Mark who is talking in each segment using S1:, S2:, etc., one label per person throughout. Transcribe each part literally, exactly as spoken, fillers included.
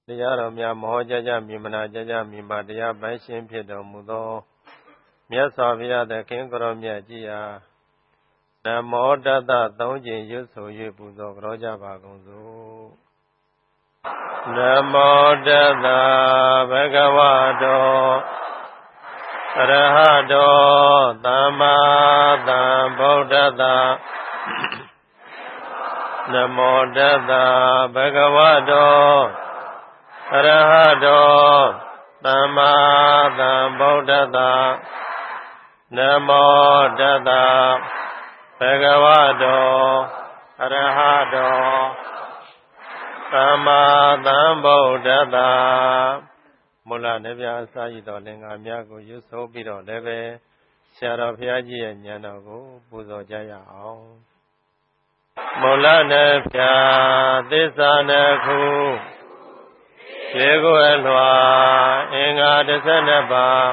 S1: တရားတော်များမောကြကြမြင်မနာကြကြမြင်ပါတရားပိုင်ရှင်ဖြစ်တော်မူသောမြတ်စွာဘုရားသခင်ကိုရောမြတ်ကြီးဟာနမောတတသုံးကျင်ရွတ်ဆို၍ပူဇော်ကြောကြပါကုန်စို့နမောတတဘဂဝတောအရဟတောသမ္မာသမ္ဗုဒ္ဓတ္တနမောတတဘဂဝတောအရဟတောသမ္မာသမ္ဗုဒ္ဓတ္တနမောတတဘဂဝတောအရဟတောသမ္မာသမ္ဗုဒ္ဓတ္တမူလနေပြအစာရတော်လင်္ကာများကိုရွတ်ဆိုပြီးတော့လည်းပဲဆရာတော်ဘုရားကြီးရဲ့ဉာဏ်တော်ကိုပူဇော်ကြရအောင်မူလနေပြသစ္စာနှစ်ခုရေကိုအလွှာအင်္ဂါတစ်ဆယ်နှစ်ပါး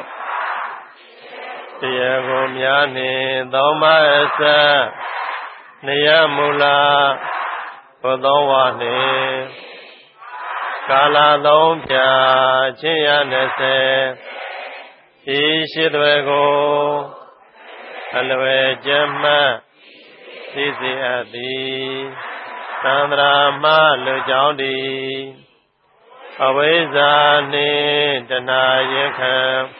S1: တရားကိုများနှင့်သုံးပါးအစနေယမူလဘုသောဝနှင့်ကာလသုံးဖြာချင်းရနှစ်ဆယ်ဤရှိသွေကိုအလွယ်ကျမှတ်သိစေအပ်သည်သန္တရာမလူကြောင့်သည်အဝိဇ္ဇာနှင့်တဏှာရင်ခံ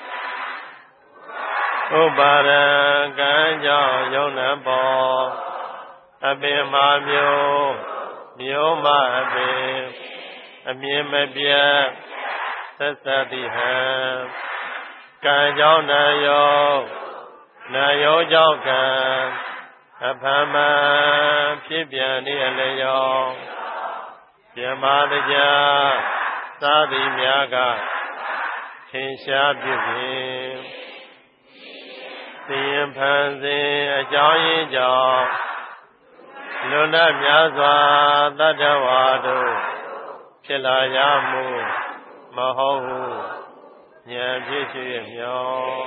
S1: ဥပါရံကံကြောင့်ယုံနံပေါ်အပင်မာမျိုးမျိုးမအပင်အမြင်မပြတ်သက်သတိဟံကံကြောင့်နာယောနာယောကြောင့်ကံအဖမ်းမှဖြစ်ပြန်နေအလျောပြမတရားသာသည်များကထင်ရှားဖြစ်ခြင်းသိရင်ဖန်ဆင်းအကြောင်းရင်းကြောင့်လွန်လများစွာတတ္တဝါတို့ဖြစ်လာရမှုမဟုတ်ဟုဉာဏ်ဖြစ်ရှိမျော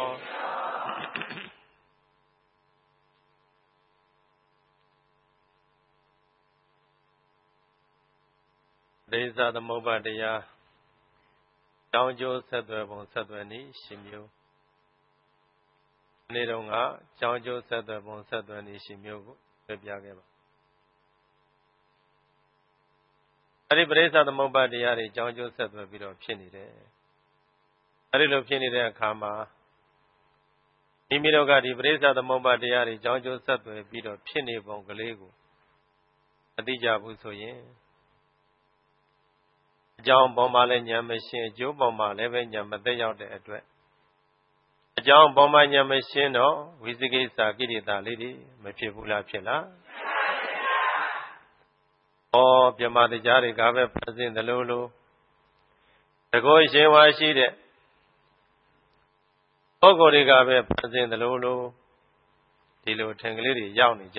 S1: ဒေသသမုပ္ပါတရားတောင်းကျိုးဆက်သွယ်ပုံဆက်သွယ်နည်းရှင်မျိုးနေ့တုန်းကကြောင်းကျိုးဆက်သွယ်ပုံဆက်သွယ်နည်းရှင်မျိုးကိုပြပြခဲ့ပါအဲ့ဒီပရိစ္ဆသမုပ္ပါတရားတွေကြောင်းကျိုးဆက်သွယ်ပြီးတော့ဖြစ်နေတယ်အဲ့ဒီလိုဖြစ်နေတဲ့အခါမှာမိမိတို့ကဒီပရိစ္ဆသမုပ္ပါတရားတွေကြောင်းကျိုးဆက်သွယ်ပြီးတော့ဖြစ်နေပုံကလေးကိုအသိကြဘူးဆိုရင်အကြောင်းပေါ်မှာလည်းဉာဏ်မရှင်းအကျိုးပေါ်မှာလည်းပဲဉာဏ်မသက်ရောက်တဲ့အတွက်အကြောင်းပေါ်မှာဉာဏ်မရှင်းတော့ဝိသိကိစ္စကိရိတာလေးတွေမဖြစ်ဘူးလားဖြစ်လားဩပြမတရားတွေကပဲဖန်ဆင်းတယ်လို့လို့တကောရှင်ဝါရှိတဲ့ပုဂ္ဂိုလ်တွေကပဲဖန်ဆင်းတယ်လို့လို့ဒီလိုထင်ကလေးတွေရောက်နေကြ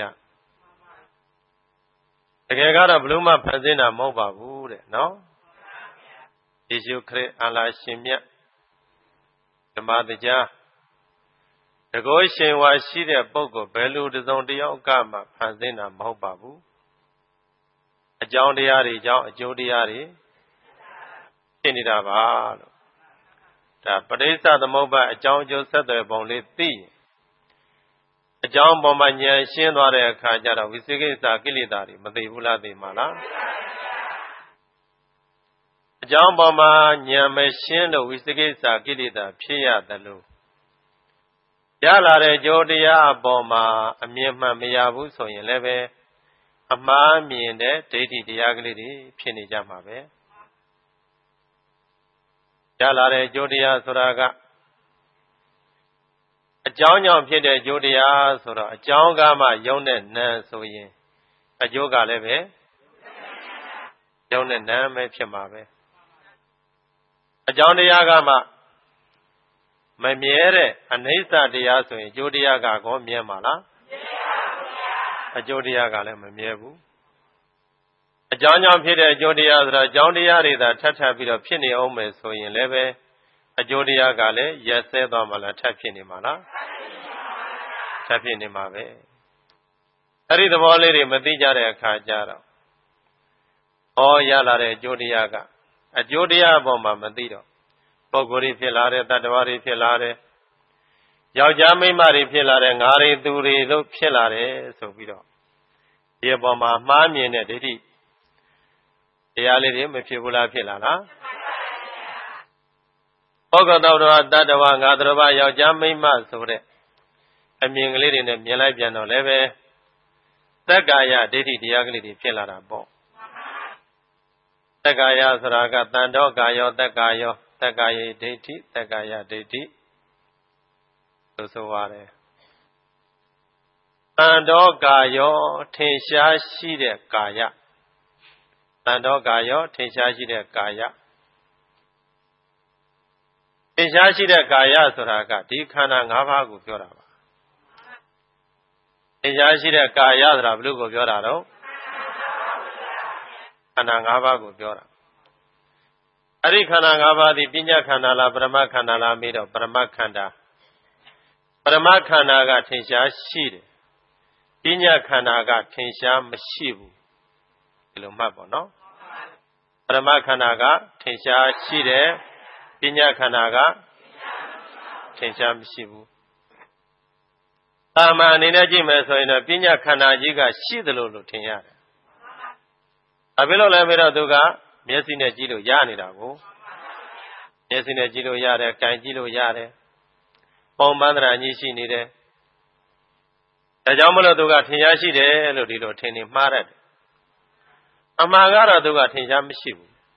S1: တကယ်ကတော့ဘလို့မှဖန်ဆင်းတာမဟုတ်ပါဘူးတဲ့နော်ယေရှုခရစ်အလ္လာရှင်မြတ်ဓမ္မတရားတကောရှင်ဝါရှိတဲ့ပုဂ္ဂိုလ်ဘယ်လိုတစုံတယောက်ကမှဖန်ဆင်းတာမဟုတ်ပါဘူးအကြောင်းတရားတွေကြောင့်အကျိုးတရားတွေဖြစ်နေတာပါလို့ဒါပဋိစ္စသမုပ္ပါအကြောင်းအကျိုးဆက်သွယ်ပုံလေးသိရင်အကြောင်းပေါ်မှာဉာဏ်ရှင်းသွားတဲ့အခါကျတော့ဝိသိကိစ္စကိလေသာတွေမသိဘူးလားသိမှာလားအကြောင်းပေါ်မှာဉာဏ်မရှင်းလို့ဝိသိကိစ္စကိလေသာဖြစ်ရတယ်လို့ရလာတဲ့ကြိုးတရားအပေါ်မှာအမြင်မှန်မရဘူးဆိုရင်လည်းပဲအမှားမြင်တဲ့ဒိဋ္ဌိတရားကလေးတွေဖြစ်နေကြမှာပဲရလာတဲ့ကြိုးတရားဆိုတာကအကြောင်းကြောင့်ဖြစ်တဲ့ကြိုးတရားဆိုတော့အကြောင်းကမှယုံတဲ့နာမ်ဆိုရင်အကျိုးကလည်းပဲယုံတဲ့နာမ်ပဲဖြစ်မှာပဲအကြောင်းတရားကမှမမြဲတဲ့အနိစ္စတရားဆိုရင်အကျိုးတရားကကောမြဲမှာလားအကျိုးတရားကလည်းမမြဲဘူးအကြောင်းကြောင့်ဖြစ်တဲ့အကျိုးတရားဆိုတော့အကြောင်းတရားတွေသာထပ်ထပ်ပြီးတော့ဖြစ်နေအောင်မယ်ဆိုရင်လည်းပဲအကျိုးတရားကလည်းရက်စဲသွားမှလားထပ်ဖြစ်နေမှာလားထပ်ဖြစ်နေမှာပဲအဲ့ဒီသဘောလေးတွေမသိကြတဲ့အခါကျတော့ဩရလာတဲ့အကျိုးတရားကအကျိုးတရားအပေါ်မှာမသိတော့ပုဂ္ဂိုလ်တွေဖြစ်လာတဲ့တတ္တဝါတွေဖြစ်လာတဲ့ယောက်ျားမိန်းမတွေဖြစ်လာတဲ့ငါတွေသူတွေလို့ဖြစ်လာတယ်ဆိုပြီးတော့ဒီအပေါ်မှာမှားမြင်တဲ့ဒိဋ္ဌိတရားလေးတွေမဖြစ်ဘူးလားဖြစ်လာလားပုဂ္ဂိုလ်တော်တော်တတ္တဝါငါတော်ဘာယောက်ျားမိန်းမဆိုတဲ့အမြင်ကလေးတွေနဲ့မြင်လိုက်ပြန်တော့လည်းပဲသက္ကာယဒိဋ္ဌိတရားကလေးတွေဖြစ်လာတာပေါ့သက္ကာယဆိုတာကတန်တော်ကာယောသက္ကာယောသက္ကာယဒိဋ္ဌိသက္ကာယဒိဋ္ဌိလို့ဆိုရတယ်တန်တော်ကာယောထင်ရှားရှိတဲ့ကာယတန်တော်ကာယောထင်ရှားရှိတဲ့ကာယထင်ရှားရှိတဲ့ကာယဆိုတာကဒီခန္ဓာ၅ပါးကိုပြောတာပါထင်ရှားရှိတဲ့ကာယဆိုတာဘယ်လိုကိုပြောတာတော့ခန္ဓာ၅ပါးကိုပြောတာအဲ့ဒီခန္ဓာ၅ပါးဒီပညာခန္ဓာလားပရမခန္ဓာလားမေးတော့ပရမခန္ဓာပရမခန္ဓာကထင်ရှားရှိတယ်ပညာခန္ဓာကထင်ရှားမရှိဘူးဒီလိုမှတ်ပေါ့နော်ပရမခန္ဓာကထင်ရှားရှိတယ်ပညာခန္ဓာကထင်ရှားမရှိဘူးအာမအနေနဲ့ကြည့်မယ်ဆိုရင်တော့ပညာခန္ဓာကြီးကရှိသလိုလို့ထင်ရတယ်။ဘာဖြစ်လို့လဲပြီးတော့သူကမျက်စိနဲ့ကြည့်လို့ရနေတာကိုမျက်စိနဲ့ကြည့်လို့ရတယ်၊ကြိုင်ကြည့်လို့ရတယ်။ပုံပန်းတရာကြီးရှိနေတယ်။ဒါကြောင့်မလို့သူကထင်ရှားရှိတယ်လို့ဒီလိုထင်နေမှားရတယ်။အမှန်ကတော့သူကထင်ရှားမရှိဘူး။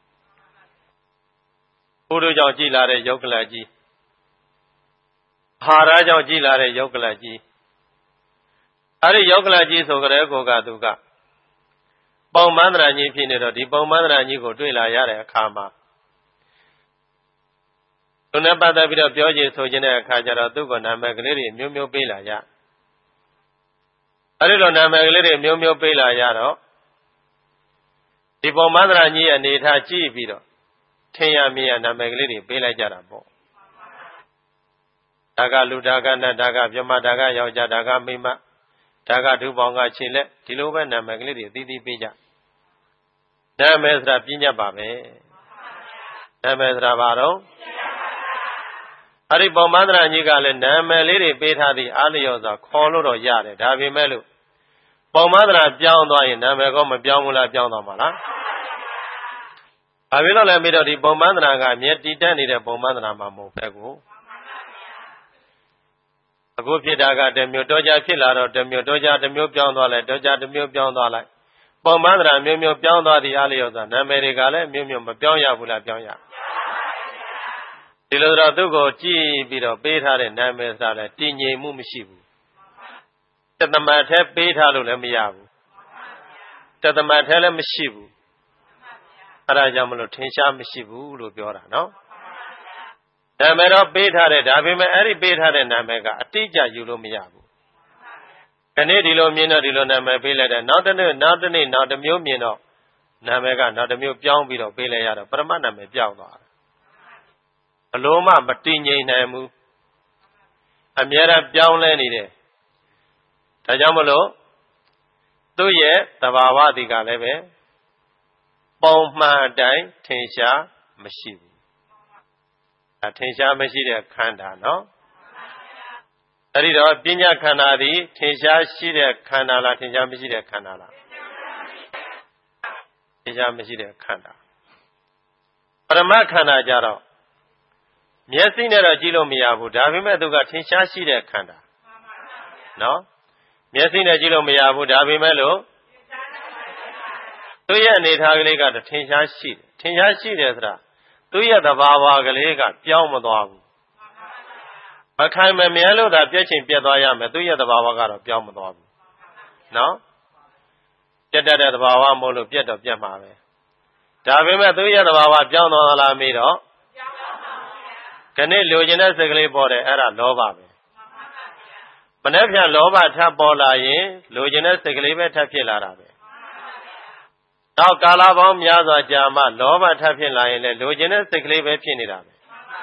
S1: ဘုရားကြောင့်ကြည်လာတဲ့ယုတ်ကလကြီးဟာရကြောင့်ကြည်လာတဲ့ယုတ်ကလကြီးအဲ့ဒီယုတ်ကလကြီးဆိုကြတဲ့ကိုကသူကပုံမန္တရာကြီးဖြစ်နေတော့ဒီပုံမန္တရာကြီးကိုတွေ့လာရတဲ့အခါမှာသူနဲ့ပတ်သက်ပြီးတော့ပြောကြည့်ဆိုခြင်းတဲ့အခါကျတော့သူ့ကနာမည်ကလေးတွေမျိုးမျိုးပေးလာရအဲ့ဒီလိုနာမည်ကလေးတွေမျိုးမျိုးပေးလာရတော့ဒီပုံမန္တရာကြီးအနေထားကြည့်ပြီးတော့ထင်ရမြင်ရနာမည်ကလေးတွေပေးလိုက်ကြတာပေါ့ဒါကလူဒါကနတ်ဒါကပြမဒါကယောက်ျားဒါကမိန်းမဒါကဒုပေါင်းကခြေလက်ဒီလိုပဲနာမည်ကလေးတွေအသီးသီးပေးကြနာမည်ဆိုတာပြညတ်ပါပဲနာမည်ဆိုတာဘာတော့အဲ့ဒီပုံမန္တရာကြီးကလည်းနာမည်လေးတွေပေးထားသည်အားလျော်စွာခေါ်လို့တော့ရတယ်ဒါပေမဲ့လို့ပုံမန္တရာပြောင်းသွားရင်နာမည်ကောမပြောင်းဘူးလားပြောင်းသွားမှာလားဘာဖြစ်လို့လဲပြီးတော့ဒီပုံမန္တရာကမြဲတည်တတ်နေတဲ့ပုံမန္တရာမှာမဟုတ်ပဲကိုအခုဖြစ်တာကတမျိုးတော့ကြဖြစ်လာတော့တမျိုးတော့ကြတမျိုးပြောင်းသွားလိုက်တော့ကြတမျိုးပြောင်းသွားလိုက်ပုံမန္တရာမျိုးမျိုးပြောင်းသွားသည်အားလျော်စွာနာမည်တွေကလည်းမျိုးမျိုးမပြောင်းရဘူးလားပြောင်းရဒီလိုတော့သူ့ကိုကြည့်ပြီးတော့ပေးထားတဲ့နာမည်ဆိုတာလည်းတည်ငြိမ်မှုမရှိဘူးတသမတ်ထဲပေးထားလို့လည်းမရဘူးတသမတ်ထဲလည်းမရှိဘူးအဲဒါကြောင့်မလို့ထင်ရှားမရှိဘူးလို့ပြောတာနော်နာမည်တော့ပေးထားတယ်ဒါပေမဲ့အဲ့ဒီပေးထားတဲ့နာမည်ကအတိအကျယူလို့မရဘူးခဏဒီလိုမြင်တော့ဒီလိုနာမည်ပေးလိုက်တယ်နောက်တစ်နေ့နောက်တစ်နေ့နောက်တစ်မျိုးမြင်တော့နာမည်ကနောက်တစ်မျိုးပြောင်းပြီးတော့ပေးလိုက်ရတော့ပရမတ်နာမည်ပြောင်းသွားတယ်ဘလို့မှမတည်ငြိမ်နိုင်ဘူးအများအားပြောင်းလဲနေတယ်ဒါကြောင့်မလို့သူ့ရဲ့သဘာဝတိကလည်းပဲပုံမှန်အတိုင်းထင်ရှားမရှိဘူးအထင်ရှားမရှိတဲ့ခန္ဓာနော်အဲ့ဒီတော့ပညာခန္ဓာသည်ထင်ရှားရှိတဲ့ခန္ဓာလားထင်ရှားမရှိတဲ့ခန္ဓာလားထင်ရှားမရှိတဲ့ခန္ဓာပရမတ်ခန္ဓာကြတော့မျက်စိနဲ့တော့ကြည့်လို့မရဘူးဒါပေမဲ့သူကထင်ရှားရှိတဲ့ခန္ဓာနော်မျက်စိနဲ့ကြည့်လို့မရဘူးဒါပေမဲ့လို့သူရဲ့အနေထားကလေးကထင်ရှားရှိတယ်ထင်ရှားရှိတယ်ဆိုတာသူရဲ့သဘာဝကလေးကပြောင်းမသွားဘူးမခိုင်မမြဲလို့သာပြည့်ချင်းပြတ်သွားရမယ်သူရဲ့သဘာဝကတော့ပြောင်းမသွားဘူးနော်ပြတ်တတ်တဲ့သဘာဝမဟုတ်လို့ပြတ်တော့ပြတ်မှာပဲဒါပေမဲ့သူရဲ့သဘာဝပြောင်းသွားလားမေးတော့ခဏလိုချင်တဲ့စိတ်ကလေးပေါ်တယ်အဲ့ဒါလောဘပဲမနေ့ပြန်လောဘထပ်ပေါ်လာရင်လိုချင်တဲ့စိတ်ကလေးပဲထပ်ဖြစ်လာတာပဲနောက်ကာလပေါင်းများစွာကြာမှလောဘထပ်ဖြစ်လာရင်လည်းလိုချင်တဲ့စိတ်ကလေးပဲဖြစ်နေတာပဲ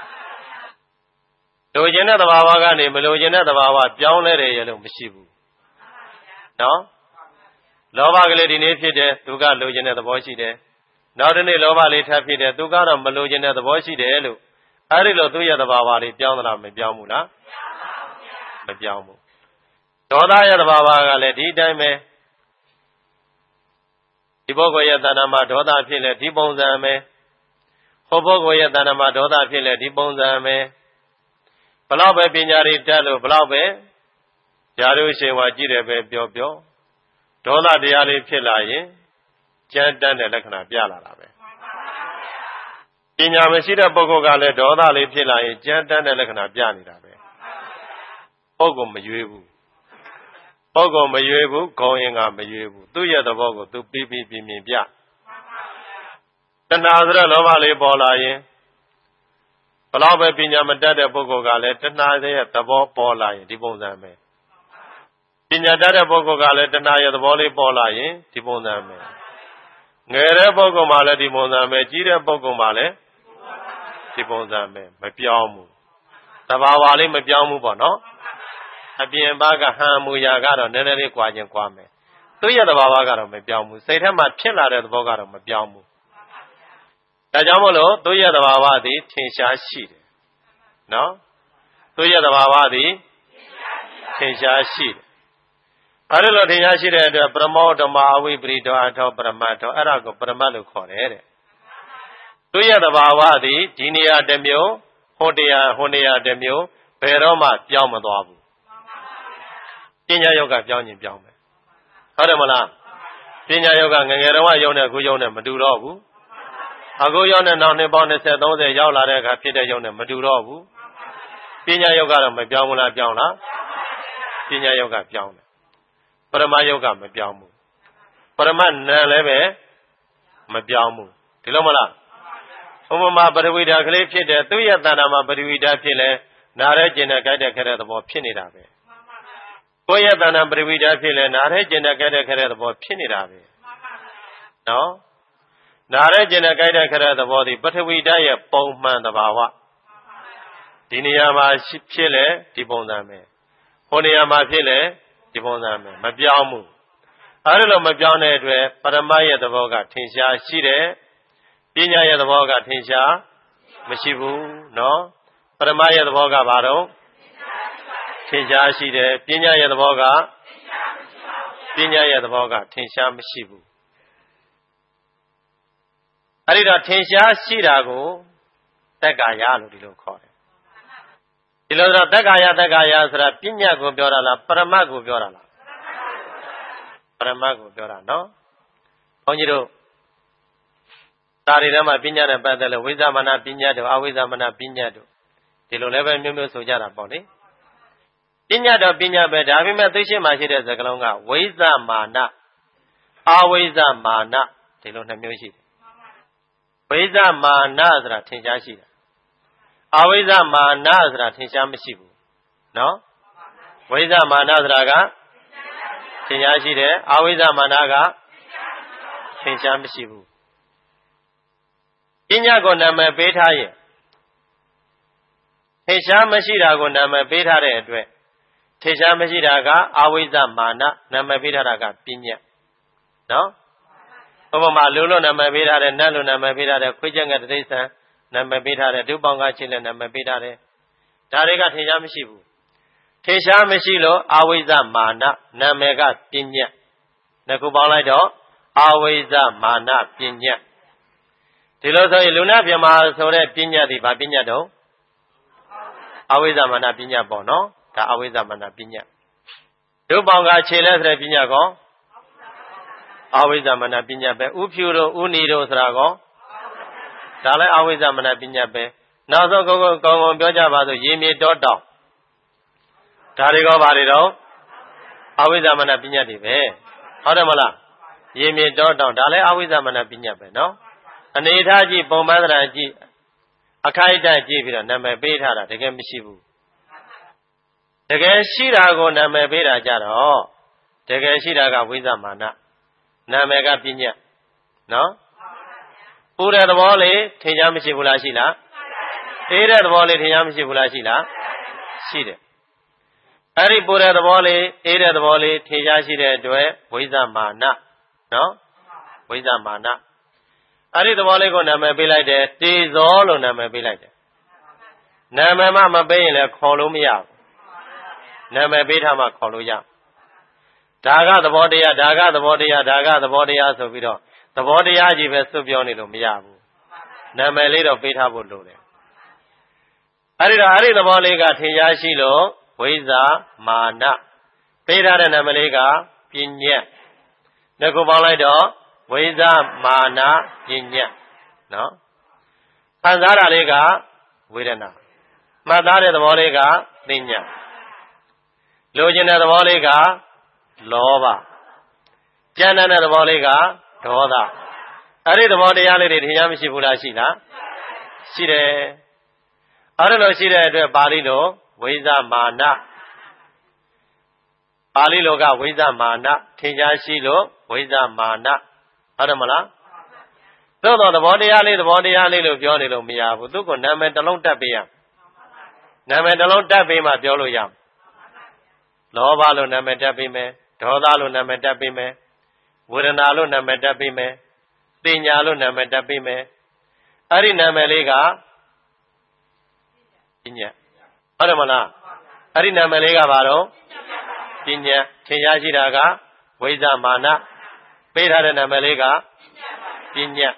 S1: လိုချင်တဲ့သဘာဝကနေမလိုချင်တဲ့သဘာဝပြောင်းလဲတယ်ရလို့မရှိဘူးနော်လောဘကလေးဒီနေ့ဖြစ်တယ်သူကလိုချင်တဲ့သဘောရှိတယ်နောက်တနေ့လောဘလေးထပ်ဖြစ်တယ်သူကတော့မလိုချင်တဲ့သဘောရှိတယ်လို့အဲ့ဒီလိုသူ့ရဲ့သဘာဝလေးပြောင်းသလားမပြောင်းဘူးလားမပြောင်းဘူးဒေါသရဲ့သဘာဝကလည်းဒီအတိုင်းပဲဒီပုဂ္ဂိုလ်ရဲ့တဏ္ဍာမှာဒေါသဖြစ်လေဒီပုံစံပဲဟောပုဂ္ဂိုလ်ရဲ့တဏ္ဍာမှာဒေါသဖြစ်လေဒီပုံစံပဲဘလောက်ပဲပညာတွေတက်လို့ဘလောက်ပဲဓာတုရှင်ဝါကြည့်တယ်ပဲပြောပြောဒေါသတရားလေးဖြစ်လာရင်ကြမ်းတမ်းတဲ့လက္ခဏာပြလာတာပဲပညာမရှိတဲ့ပုဂ္ဂိုလ်ကလည်းဒေါသလေးဖြစ်လာရင်ကြမ်းတမ်းတဲ့လက္ခဏာပြနေတာပဲပုဂ္ဂိုလ်မရွေးဘူးပုဂ္ဂိုလ်မရွေးဘူးခေါင်းရင်ကမရွေးဘူးသူ့ရဲ့သဘောကိုသူပြီးပြီးပြင်းပြင်းပြတဏှာဆိုတဲ့လောဘလေးပေါ်လာရင်ဘလောက်ပဲပညာမတတ်တဲ့ပုဂ္ဂိုလ်ကလည်းတဏှာရဲ့သဘောပေါ်လာရင်ဒီပုံစံပဲပညာတတ်တဲ့ပုဂ္ဂိုလ်ကလည်းတဏှာရဲ့သဘောလေးပေါ်လာရင်ဒီပုံစံပဲငယ်တဲ့ပုဂ္ဂိုလ်မှလည်းဒီပုံစံပဲကြီးတဲ့ပုဂ္ဂိုလ်မှလည်းဒီပုံစံပဲမပြောင်းဘူးသဘာဝလေးမပြောင်းဘူးပေါ့နော်အပြင်ဘက်ကဟန်မူရာကတော့နည်းနည်းလေးကြွားခြင်းကြွားမယ်သူ့ရဲ့သဘာဝကတော့မပြောင်းဘူးစိတ်ထဲမှာဖြစ်လာတဲ့သဘောကတော့မပြောင်းဘူးဒါကြောင့်မို့လို့သူ့ရဲ့သဘာဝသည်ထင်ရှားရှိတယ်နော်သူ့ရဲ့သဘာဝသည်ထင်ရှားရှိတယ်အဲ့လိုထင်ရှားရှိတဲ့အတွက်ပရမောဓမ္မအဝိပရိတောအထောပရမတ်တောအဲ့ဒါကိုပရမတ်လို့ခေါ်တယ်တဲ့သူ့ရဲ့သဘာဝသည်ဒီနေရာတစ်မျိုးဟိုတရားဟိုနေရာတစ်မျိုးဘယ်တော့မှပြောင်းမသွားဘူးပညာယောဂပြောင်းရင်ပြောင်းမယ်ဟုတ်တယ်မလားပညာယောဂငငယ်တော့ရုံနဲ့အခုရုံနဲ့မတူတော့ဘူးအခုရုံနဲ့နောက်နှစ်ပေါင်း20 30ရောက်လာတဲ့အခါဖြစ်တဲ့ရုံနဲ့မတူတော့ဘူးပညာယောဂတော့မပြောင်းဘူးလားပြောင်းလားပညာယောဂပြောင်းတယ်ပရမယောဂမပြောင်းဘူးပရမနာလည်းပဲမပြောင်းဘူးဒီလိုမလားဥပမာပရိဝိဒါကလေးဖြစ်တယ်သူ့ရဲ့တဏ္ဍာမှာပရိဝိဒါဖြစ်လဲနားရဲကျင်တဲ့ကြိုက်တဲ့ခက်တဲ့သဘောဖြစ်နေတာပဲကိုယ့်ရဲ့တဏ္ဍာပရိဝိဒါဖြစ်လဲနားရဲကျင်တဲ့ကြိုက်တဲ့ခက်တဲ့သဘောဖြစ်နေတာပဲနော်နားရဲကျင်တဲ့ကြိုက်တဲ့ခက်တဲ့သဘောဒီပထဝီဓာတ်ရဲ့ပုံမှန်သဘာဝဒီနေရာမှာဖြစ်လဲဒီပုံစံပဲဟိုနေရာမှာဖြစ်လဲဒီပုံစံပဲမပြောင်းဘူးအဲ့လိုမပြောင်းတဲ့အတွက်ပရမတ်ရဲ့သဘောကထင်ရှားရှိတယ်ပညာရဲ့သဘောကထင်ရှားမရှိဘူးနော်ပရမတ်ရဲ့သဘောကဘာတော့ထင်ရှားရှိတယ်ပညာရဲ့သဘောကပညာရဲ့သဘောကထင်ရှားမရှိဘူးအဲ့ဒီတော့ထင်ရှားရှိတာကိုတက္ကာယလို့ဒီလိုခေါ်တယ်ဒီလိုတော့တက္ကာယတက္ကာယဆိုတာပညာကိုပြောတာလားပရမတ်ကိုပြောတာလားပရမတ်ကိုပြောတာနော်ဘုန်းကြီးတို့သာရီထဲမှာပညာနဲ့ပတ်သက်လို့ဝိသမနာပညာတို့အဝိသမနာပညာတို့ဒီလိုလည်းပဲမျိုးမျိုးဆိုကြတာပေါ့လေပညာတော့ပညာပဲဒါပေမဲ့သိရှိမှရှိတဲ့စကားလုံးကဝိသမာနအဝိသမာနဒီလိုနှစ်မျိုးရှိတယ်ဝိသမာနဆိုတာထင်ရှားရှိတယ်အဝိဇ္ဇမာနဆိုတာထင်ရှားမရှိဘူးနော်ဝိဇ္ဇမာနဆိုတာကထင်ရှားရှိတယ်အဝိဇ္ဇမာနကထင်ရှားမရှိဘူးပညာကိုနာမည်ပေးထားရင်ထင်ရှားမရှိတာကိုနာမည်ပေးထားတဲ့အတွက်ထင်ရှားမရှိတာကအဝိဇ္ဇမာနနာမည်ပေးထားတာကပညာနော်ဥပမာလူလို့နာမည်ပေးထားတယ်နတ်လို့နာမည်ပေးထားတယ်ခွေးချက်ငယ်တိရစ္ဆာန်နာမည်ပေးထားတယ်ဒုပေါင်းကချင်းလည်းနာမည်ပေးထားတယ်ဒါတွေကထင်ရှားမရှိဘူးထင်ရှားမရှိလို့အဝိဇ္ဇမာနနာမည်ကပညာနှစ်ခုပေါင်းလိုက်တော့အဝိဇ္ဇမာနပညာဒီလိုဆိုရင်လူနာပြမဆိုတဲ့ပညာဒီဘာပညာတော့အဝိဇ္ဇမာနပညာပေါ့နော်ဒါအဝိဇ္ဇမာနပညာဒုပေါင်းကခြေလဲဆိုတဲ့ပညာကောအဝိဇ္ဇမာနပညာပဲဥဖြူတို့ဥနီတို့ဆိုတာကောဒါလည်းအဝိဇ္ဇမနပညာပဲနောက်ဆုံးကောင်းကောင်းကောင်းကောင်းပြောကြပါစို့ရေမြေတောတောင်ဒါတွေကောဘာတွေတော့အဝိဇ္ဇမနပညာတွေပဲဟုတ်တယ်မလားရေမြေတောတောင်ဒါလည်းအဝိဇ္ဇမနပညာပဲနော်အနေထားကြည့်ပုံမှန်သဏ္ဍာန်ကြည့်အခိုက်အတန့်ကြည့်ပြီးတော့နာမည်ပေးထားတာတကယ်မရှိဘူးတကယ်ရှိတာကိုနာမည်ပေးတာကြတော့တကယ်ရှိတာကဝိဇ္ဇမာနနာမည်ကပညာနော်ပူတဲ့သဘောလေးထင်ရှားမရှိဘူးလားရှိလားအေးတဲ့သဘောလေးထင်ရှားမရှိဘူးလားရှိလားရှိတယ်အဲ့ဒီပူတဲ့သဘောလေးအေးတဲ့သဘောလေးထင်ရှားရှိတဲ့အတွက်ဝိဇ္ဇမာနနော်ဝိဇ္ဇမာနအဲ့ဒီသဘောလေးကိုနာမည်ပေးလိုက်တယ်တေဇောလို့နာမည်ပေးလိုက်တယ်နာမည်မှမပေးရင်လည်းခေါ်လို့မရဘူးနာမည်ပေးထားမှခေါ်လို့ရဒါကသဘောတရားဒါကသဘောတရားဒါကသဘောတရားဆိုပြီးတော့သဘောတရားကြီးပဲစွတ်ပြောနေလို့မရဘူးနာမည်လေးတော့ပေးထားဖို့လိုတယ်အဲ့ဒီတော့အဲ့ဒီသဘောလေးကထင်ရှားရှိလို့ဝိဇ္ဇာမာနပေးထားတဲ့နာမည်လေးကပညာနှစ်ခုပေါင်းလိုက်တော့ဝိဇ္ဇာမာနပညာနော်ခံစားတာလေးကဝေဒနာမှတ်သားတဲ့သဘောလေးကသိညာလိုချင်တဲ့သဘောလေးကလောဘကြမ်းတမ်းတဲ့သဘောလေးကဒေါသအဲ့ဒီသဘောတရားလေးတွေထင်ရှားမရှိဘူးလားရှိလားရှိတယ်အဲ့ဒါလို့ရှိတဲ့အတွက်ပါဠိလိုဝိဇ္ဇာမာနပါဠိလိုကဝိဇ္ဇာမာနထင်ရှားရှိလို့ဝိဇ္ဇာမာနဟုတ်တယ်မလားသို့တော့သဘောတရားလေးသဘောတရားလေးလို့ပြောနေလို့မရဘူးသူကနာမည်တစ်လုံးတက်ပေးရနာမည်တစ်လုံးတက်ပေးမှပြောလို့ရလောဘလို့နာမည်တက်ပေးမယ်ဒေါသလို့နာမည်တက်ပေးမယ်ဝေဒနာလို့နာမည်တက်ပေးမယ်သိညာလို့နာမည်တက်ပေးမယ်အဲ့ဒီနာမည်လေးကပညာဟုတ်တယ်မလားအဲ့ဒီနာမည်လေးကဘာတော့ပညာထင်ရှားရှိတာကဝိဇ္ဇာမာနပေးထားတဲ့နာမည်လေးကပညာ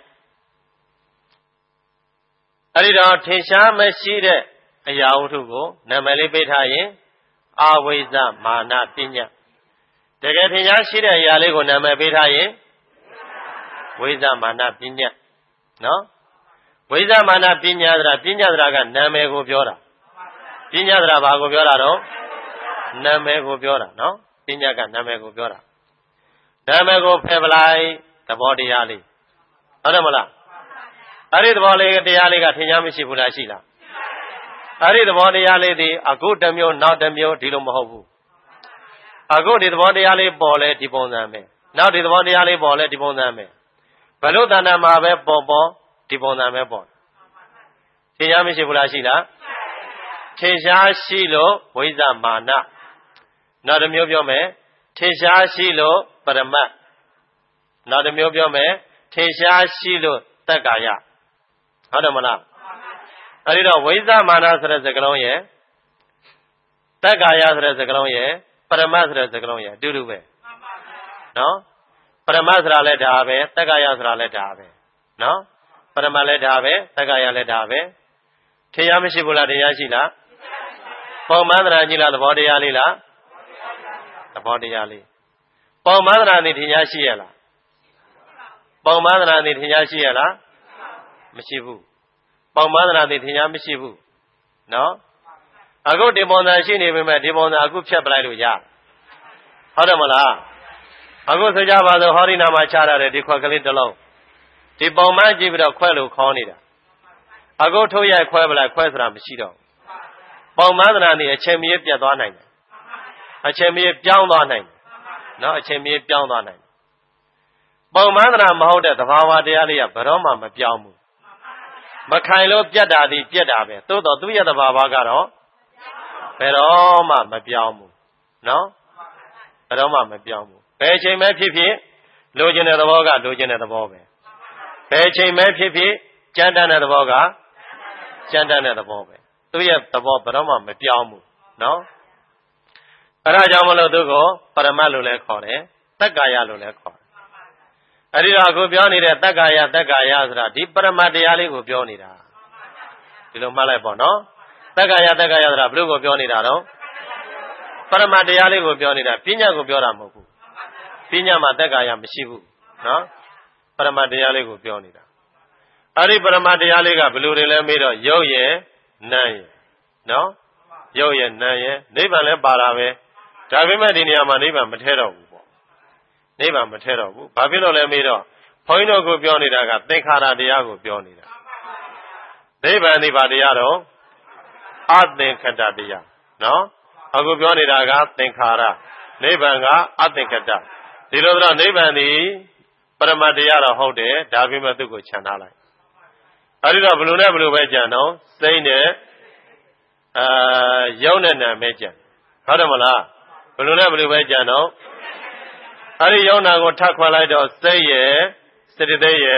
S1: အဲ့ဒီတော့ထင်ရှားမရှိတဲ့အရာဝတ္ထုကိုနာမည်လေးပေးထားရင်အဝိဇ္ဇာမာနပညာတကယ်ထင်ရှားရှိတဲ့အရာလေးကိုနာမည်ပေးထားရင်ဝိဇ္ဇာမာနပညာနော်ဝိဇ္ဇာမာနပညာဆိုတာပညာဆိုတာကနာမည်ကိုပြောတာပညာဆိုတာဘာကိုပြောတာတော့နာမည်ကိုပြောတာနော်ပညာကနာမည်ကိုပြောတာနာမည်ကိုဖယ်ပလိုက်သဘောတရားလေးဟုတ်တယ်မလားအဲ့ဒီသဘောလေးတရားလေးကထင်ရှားမရှိဘူးလားရှိလားအဲ့ဒီသဘောတရားလေးဒီအခုတစ်မျိုးနောက်တစ်မျိုးဒီလိုမဟုတ်ဘူးအခုဒီသဘောတရားလေးပေါ်လဲဒီပုံစံပဲနောက်ဒီသဘောတရားလေးပေါ်လဲဒီပုံစံပဲဘလို့တဏ္ဍာမှာပဲပေါ်ပေါ်ဒီပုံစံပဲပေါ်ထင်ရှားမရှိဘူးလားရှိလားထင်ရှားရှိလို့ဝိဇ္ဇာမာနနောက်တစ်မျိုးပြောမယ်ထင်ရှားရှိလို့ပရမတ်နောက်တစ်မျိုးပြောမယ်ထင်ရှားရှိလို့တက္ကာယဟုတ်တယ်မလားအဲဒီတော့ဝိဇ္ဇာမာနဆိုတဲ့စကားလုံးရဲ့တက္ကာယဆိုတဲ့စကားလုံးရဲ့ပရမတ်ဆိုတဲ့စကားလုံးရဲ့အတူတူပဲနော်ပရမတ်ဆိုတာလည်းဒါပဲတက္ကာယဆိုတာလည်းဒါပဲနော်ပရမတ်လည်းဒါပဲတက္ကာယလည်းဒါပဲထင်ရမရှိဘူးလားတရားရှိလားပုံမှန်သဏ္ဍာန်ကြီးလားသဘောတရားလေးလားသဘောတရားလေးပုံမှန်သဏ္ဍာန်นี่ထင်ရရှိရလားပုံမှန်သဏ္ဍာန်นี่ထင်ရရှိရလားမရှိဘူးပုံမှန်သဏ္ဍာန်นี่ထင်ရမရှိဘူးနော်အခုဒီပုံစံရှိနေပေမဲ့ဒီပုံစံအခုဖြတ်ပလိုက်လို့ရဟုတ်တယ်မလားအခုဆိုကြပါစို့ဟောဒီနာမှာချရတယ်ဒီခွက်ကလေးတစ်လုံးဒီပုံမှန်ကြည့်ပြီးတော့ခွဲလို့ခေါင်းနေတာအခုထုတ်ရိုက်ခွဲပလိုက်ခွဲဆိုတာမရှိတော့ပုံမှန်သဏ္ဍာန်นี่အချိန်မရပြတ်သွားနိုင်တယ်အချိန်မရပြောင်းသွားနိုင်တယ်နော်အချိန်မရပြောင်းသွားနိုင်တယ်ပုံမှန်သဏ္ဍာန်မဟုတ်တဲ့သဘာဝတရားလေးကဘယ်တော့မှမပြောင်းဘူးမခိုင်လို့ပြတ်တာဒီပြတ်တာပဲသို့တော့သူ့ရဲ့သဘာဝကတော့ဘယ်တော့မှမပြောင်းဘူးနော်ဘယ်တော့မှမပြောင်းဘူးဘယ်အချိန်မှဖြစ်ဖြစ်လိုချင်တဲ့သဘောကလိုချင်တဲ့သဘောပဲဘယ်အချိန်မှဖြစ်ဖြစ်ကြမ်းတမ်းတဲ့သဘောကကြမ်းတမ်းတဲ့သဘောပဲသူ့ရဲ့သဘောဘယ်တော့မှမပြောင်းဘူးနော်အဲဒါကြောင့်မလို့သူကိုပရမတ်လို့လည်းခေါ်တယ်တက္ကာယလို့လည်းခေါ်တယ်အဲဒီတော့အခုပြောနေတဲ့တက္ကာယတက္ကာယဆိုတာဒီပရမတ်တရားလေးကိုပြောနေတာဒီလိုမှတ်လိုက်ပေါ့နော်တက္ကာယတက္ကာယဆိုတာဘယ်လိုကိုပြောနေတာတော့ပရမတ်တရားလေးကိုပြောနေတာပညာကိုပြောတာမဟုတ်ဘူးပညာမှာတက္ကာယမရှိဘူးနော်ပရမတ်တရားလေးကိုပြောနေတာအဲဒီပရမတ်တရားလေးကဘယ်လိုတွေလဲမေးတော့ရုပ်ရယ်နာမ်ရယ်နော်ရုပ်ရယ်နာမ်ရယ်နိဗ္ဗာန်လည်းပါတာပဲဒါပေမဲ့ဒီနေရာမှာနိဗ္ဗာန်မထဲတော့ဘူးပေါ့နိဗ္ဗာန်မထဲတော့ဘူးဘာဖြစ်လို့လဲမေးတော့ဘုန်းကြီးတို့ကိုပြောနေတာကသင်္ခါရတရားကိုပြောနေတာနိဗ္ဗာန်ဒီဘာတရားတော့အသင်္ခတတရားနော်အခုပြောနေတာကသင်္ခါရနိဗ္ဗာန်ကအသင်္ခတဒီလိုတော့နိဗ္ဗာန်ဒီပရမတ်တရားတော့ဟုတ်တယ်ဒါပေမဲ့သူ့ကိုခြံထားလိုက်အဲဒီတော့ဘလို့နဲ့ဘလို့ပဲကြံတော့စိတ်နဲ့အာရုပ်နဲ့နာမဲကြံဟုတ်တယ်မလားဘလို့နဲ့ဘလို့ပဲကြံတော့အဲဒီရုပ်နာကိုထပ်ခွဲလိုက်တော့စိတ်ရဲ့စေတသိက်ရဲ့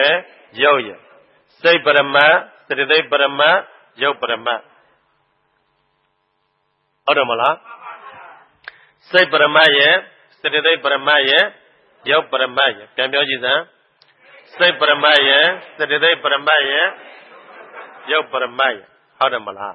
S1: ရုပ်ရဲ့စိတ်ပရမတ်စတိသိပရမတ်ရုပ်ပရမတ်ဟုတ်တယ်မလားစိတ်ပရမတ်ရဲ့စတိသိပရမတ်ရဲ့ရုပ်ပရမတ်ရဲ့ပြန်ပြောကြည့်စမ်းစိတ်ပရမတ်ရဲ့စတိသိပရမတ်ရဲ့ရုပ်ပရမတ်ရဲ့ဟုတ်တယ်မလား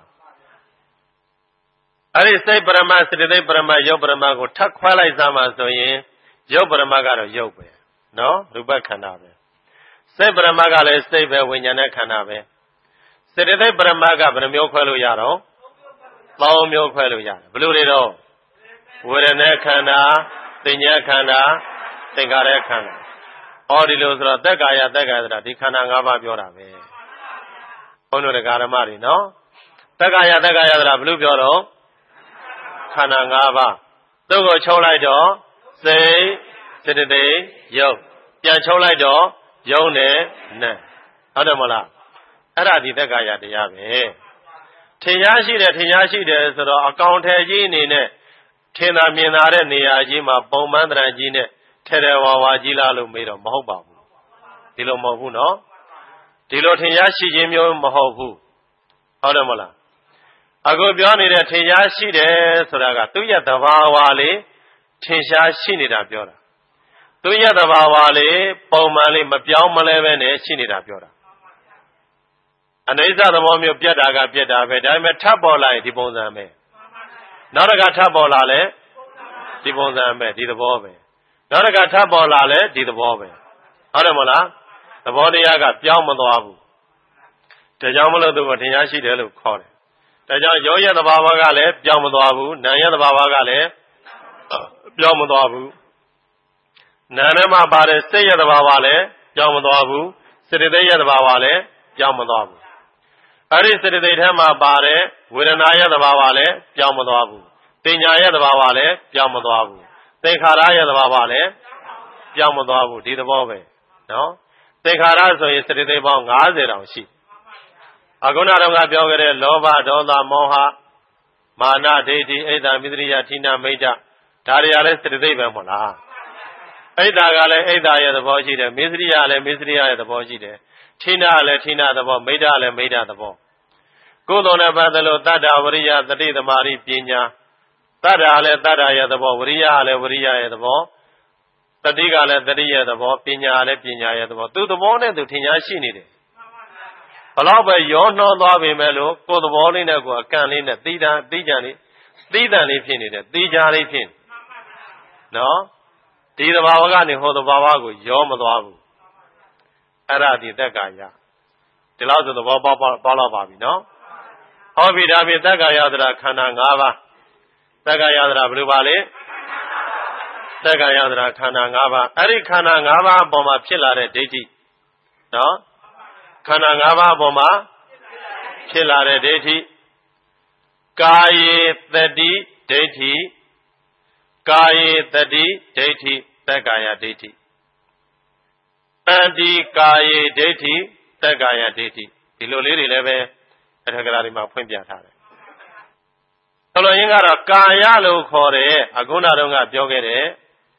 S1: အဲ့ဒီစိတ်ပရမတ်စတိသိပရမတ်ရုပ်ပရမတ်ကိုထပ်ခွဲလိုက်စမ်းပါဆိုရင်ရုပ်ပရမတ်ကတော့ရုပ်ပဲနော်ရူပခန္ဓာပဲစိတ်ပရမတ်ကလည်းစိတ်ပဲဝိညာဉ်နဲ့ခန္ဓာပဲစတိသိပရမတ်ကဘယ်နှမျိုးခွဲလို့ရတော့သုံးမျိုးခွဲလို့ရတယ်ဘယ်လိုတွေတော့ဝေဒနာခန္ဓာသင်ညာခန္ဓာသင်္ခါရခန္ဓာဟောဒီလိုဆိုတော့သက်ကာယသက်ကာယဆိုတာဒီခန္ဓာ၅ပါးပြောတာပဲဘုန်းတော်ဓမ္မတွေနော်သက်ကာယသက်ကာယဆိုတာဘယ်လိုပြောတော့ခန္ဓာ၅ပါးသူ့ကိုချုပ်လိုက်တော့စိတ်စေတသိက်ရုပ်ပြန်ချုပ်လိုက်တော့ယုံနဲ့နံဟုတ်တယ်မလားအဲ့ဒါဒီသက်ကာယတရားပဲထင်ရှားရှိတယ်ထင်ရှားရှိတယ်ဆိုတော့အကောင်ထည်ကြီးအနေနဲ့ထင်သာမြင်သာတဲ့နေရာကြီးမှာပုံမှန်တရံကြီးနဲ့ထဲထဲဝါဝါကြီးလားလို့မေးတော့မဟုတ်ပါဘူးဒီလိုမဟုတ်ဘူးနော်ဒီလိုထင်ရှားရှိခြင်းမျိုးမဟုတ်ဘူးဟုတ်တယ်မလားအခုပြောနေတဲ့ထင်ရှားရှိတယ်ဆိုတာကသူ့ရဲ့သဘာဝလေးထင်ရှားရှိနေတာပြောတာသူ့ရဲ့သဘာဝလေးပုံမှန်လေးမပြောင်းမလဲပဲနဲ့ရှိနေတာပြောတာအနိစ္စသဘောမျိုးပြတ်တာကပြတ်တာပဲဒါပေမဲ့ထပ်ပေါ်လာရင်ဒီပုံစံပဲနောက်တစ်ခါထပ်ပေါ်လာလဲဒီပုံစံပဲဒီသဘောပဲနောက်တစ်ခါထပ်ပေါ်လာလဲဒီသဘောပဲဟုတ်တယ်မလားသဘောတရားကပြောင်းမသွားဘူးဒါကြောင့်မလို့သူကထင်ရှားရှိတယ်လို့ခေါ်တယ်ဒါကြောင့်ရောရဲ့သဘာဝကလည်းပြောင်းမသွားဘူးနာရဲ့သဘာဝကလည်းပြောင်းမသွားဘူးနာနဲ့မှပါတဲ့စိတ်ရဲ့သဘာဝလည်းပြောင်းမသွားဘူးစေတသိက်ရဲ့သဘာဝလည်းပြောင်းမသွားဘူးအဲ့ဒီစေတသိက်ထဲမှာပါတဲ့ဝေဒနာရဲ့သဘာဝလည်းပြောင်းမသွားဘူးပညာရဲ့သဘာဝလည်းပြောင်းမသွားဘူးသင်္ခါရရဲ့သဘာဝလည်းပြောင်းမသွားဘူးဒီသဘောပဲနော်သင်္ခါရဆိုရင်စေတသိက်ပေါင်း၅၀တောင်ရှိအခုနတော့ကပြောခဲ့တဲ့လောဘဒေါသမောဟမာနဒိဋ္ဌိအိတ်တမိသရိယဌိနမိတ်္တဒါတွေကလည်းစေတသိက်ပဲမဟုတ်လားအိတ်တာကလည်းအိတ်တာရဲ့သဘောရှိတယ်မိသရိယလည်းမိသရိယရဲ့သဘောရှိတယ်ဌိနလည်းဌိနသဘောမိတ်္တလည်းမိတ်္တသဘောကုသိုလ်နဲ့ပတ်သက်လို့တတ္တဝရိယတတိသမารိပညာတတ္တလည်းတတ္တရဲ့သဘောဝရိယလည်းဝရိယရဲ့သဘောတတိကလည်းတတိရဲ့သဘောပညာလည်းပညာရဲ့သဘောသူသဘောနဲ့သူထင်ရှားရှိနေတယ်ဘလောက်ပဲရောနှောသွားပေမဲ့လို့ကိုယ်သဘောလေးနဲ့ကိုယ်အကန့်လေးနဲ့သီးတာသီးကြံလေးသီးတန်လေးဖြစ်နေတယ်သီးကြလေးဖြစ်နော်ဒီသဘာဝကနေဟောသဘာဝကိုရောမသွားဘူးအဲ့ဒါဒီသက်ကာယဒီလောက်ဆိုသဘောပေါက်ပေါက်တော့ပါပြီနော်ဟောပြီဒါဖြင့်သက်ကာယသရာခန္ဓာ၅ပါးသက်ကာယသရာဘယ်လိုပါလဲသက်ကာယသရာခန္ဓာ၅ပါးအဲ့ဒီခန္ဓာ၅ပါးအပေါ်မှာဖြစ်လာတဲ့ဒိဋ္ဌိနော်ခန္ဓာ၅ပါးအပေါ်မှာဖြစ်လာတဲ့ဒိဋ္ဌိကာယေတတိဒိဋ္ဌိကာယေတတိဒိဋ္ဌိသက်ကာယဒိဋ္ဌိတန်တိကာယေဒိဋ္ဌိသက်ကာယဒိဋ္ဌိဒီလိုလေးတွေလည်းပဲအထက်ကရာတွေမှာဖွင့်ပြထားတယ်ဆိုလိုရင်းကတော့ကာယလို့ခေါ်တဲ့အခုနတုန်းကပြောခဲ့တဲ့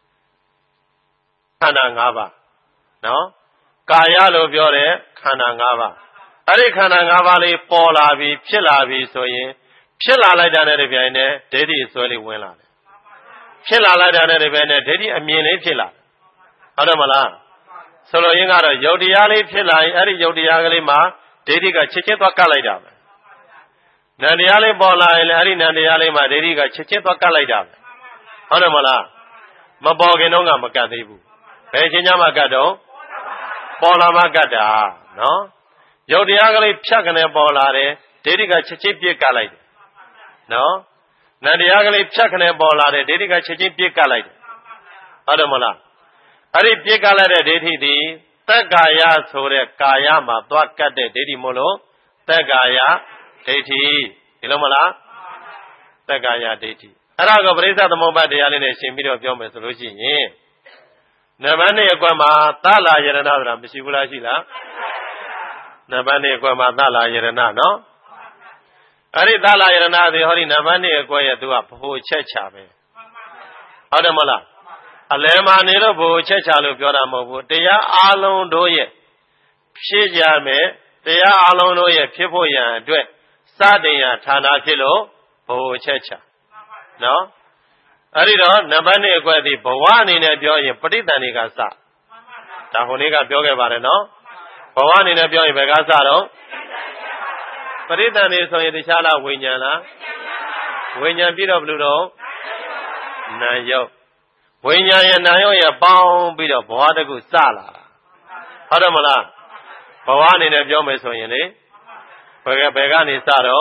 S1: ခန္ဓာ၅ပါးနော်ကာယလို့ပြောတဲ့ခန္ဓာ၅ပါးအဲ့ဒီခန္ဓာ၅ပါးလေးပေါ်လာပြီးဖြစ်လာပြီးဆိုရင်ဖြစ်လာလိုက်တာနဲ့တပြိုင်တည်းဒိဋ္ဌိဆွဲလေးဝင်လာတယ်ဖြစ်လာလိုက်တာနဲ့တပြိုင်တည်းဒိဋ္ဌိအမြင်လေးဖြစ်လာဟုတ်တယ်မလားဆိုလိုရင်းကတော့ယုတ်တရားလေးဖြစ်လာရင်အဲ့ဒီယုတ်တရားကလေးမှာဒိဋ္ဌိကချက်ချင်းသွားကတ်လိုက်တာပဲနံတရားလေးပေါ်လာရင်လည်းအဲ့ဒီနံတရားလေးမှာဒိဋ္ဌိကချက်ချင်းသွားကတ်လိုက်တာပဲဟုတ်တယ်မလားမပေါ်ခင်တော့ကမကတ်သေးဘူးဘယ်ချင်းကြမှာကတ်တော့ပေါ်လာမှကတ်တာနော်ယုတ်တရားကလေးဖြတ်ကနေပေါ်လာတယ်ဒိဋ္ဌိကချက်ချင်းပြစ်ကတ်လိုက်တယ်နော်နံတရားကလေးဖြတ်ကနေပေါ်လာတယ်ဒိဋ္ဌိကချက်ချင်းပြစ်ကတ်လိုက်တယ်ဟုတ်တယ်မလားအဲ့ဒီပြစ်ကတ်လိုက်တဲ့ဒိဋ္ဌိဒီသက်ကာယဆိုတဲ့ကာယမှာသွားကတ်တဲ့ဒိဋ္ဌိမို့လို့သက်ကာယဒိဋ္ဌိဒီလိုမလားသက်ကာယဒိဋ္ဌိအဲ့ဒါကပရိစ္ဆသမုပ္ပါဒ်တရားလေးနဲ့ရှင်းပြီးတော့ပြောမယ်ဆိုလို့ရှိရင်နံပါတ်နှစ်အကွက်မှာသလာယရဏဆိုတာမရှိဘူးလားရှိလားနံပါတ်နှစ်အကွက်မှာသလာယရဏနော်အဲ့ဒီသလာယရဏဆိုဟောဒီနံပါတ်နှစ်အကွက်ရဲ့သူကဘ ਹੁ ချက်ချပဲဟုတ်တယ်မလားအလယ်မှာနေလို့ဘ ਹੁ ချက်ချလို့ပြောတာမဟုတ်ဘူးတရားအလုံးတို့ရဲ့ဖြစ်ကြမယ်တရားအလုံးတို့ရဲ့ဖြစ်ဖို့ရန်အတွက်စတင်ရဌာနဖြစ်လို့ဘိုလ်ချက်ချနော်အဲ့ဒီတော့နံပါတ်နှစ်အကွက်ဒီဘဝအနေနဲ့ပြောရင်ပဋိသန္ဓေကစဒါဟိုနေ့ကပြောခဲ့ပါတယ်နော်ဘဝအနေနဲ့ပြောရင်ဘယ်ကစတော့ပဋိသန္ဓေဆိုရင်တခြားလားဝိညာဉ်လားဝိညာဉ်ပြီးတော့ဘယ်လိုတော့နာယုတ်ဝိညာဉ်ရဲ့နာယုတ်ရဲ့ပေါင်းပြီးတော့ဘဝတကူစလာတာဟုတ်တယ်မလားဘဝအနေနဲ့ပြောမယ်ဆိုရင်လေဘယ်ကဘယ်ကနေစတော့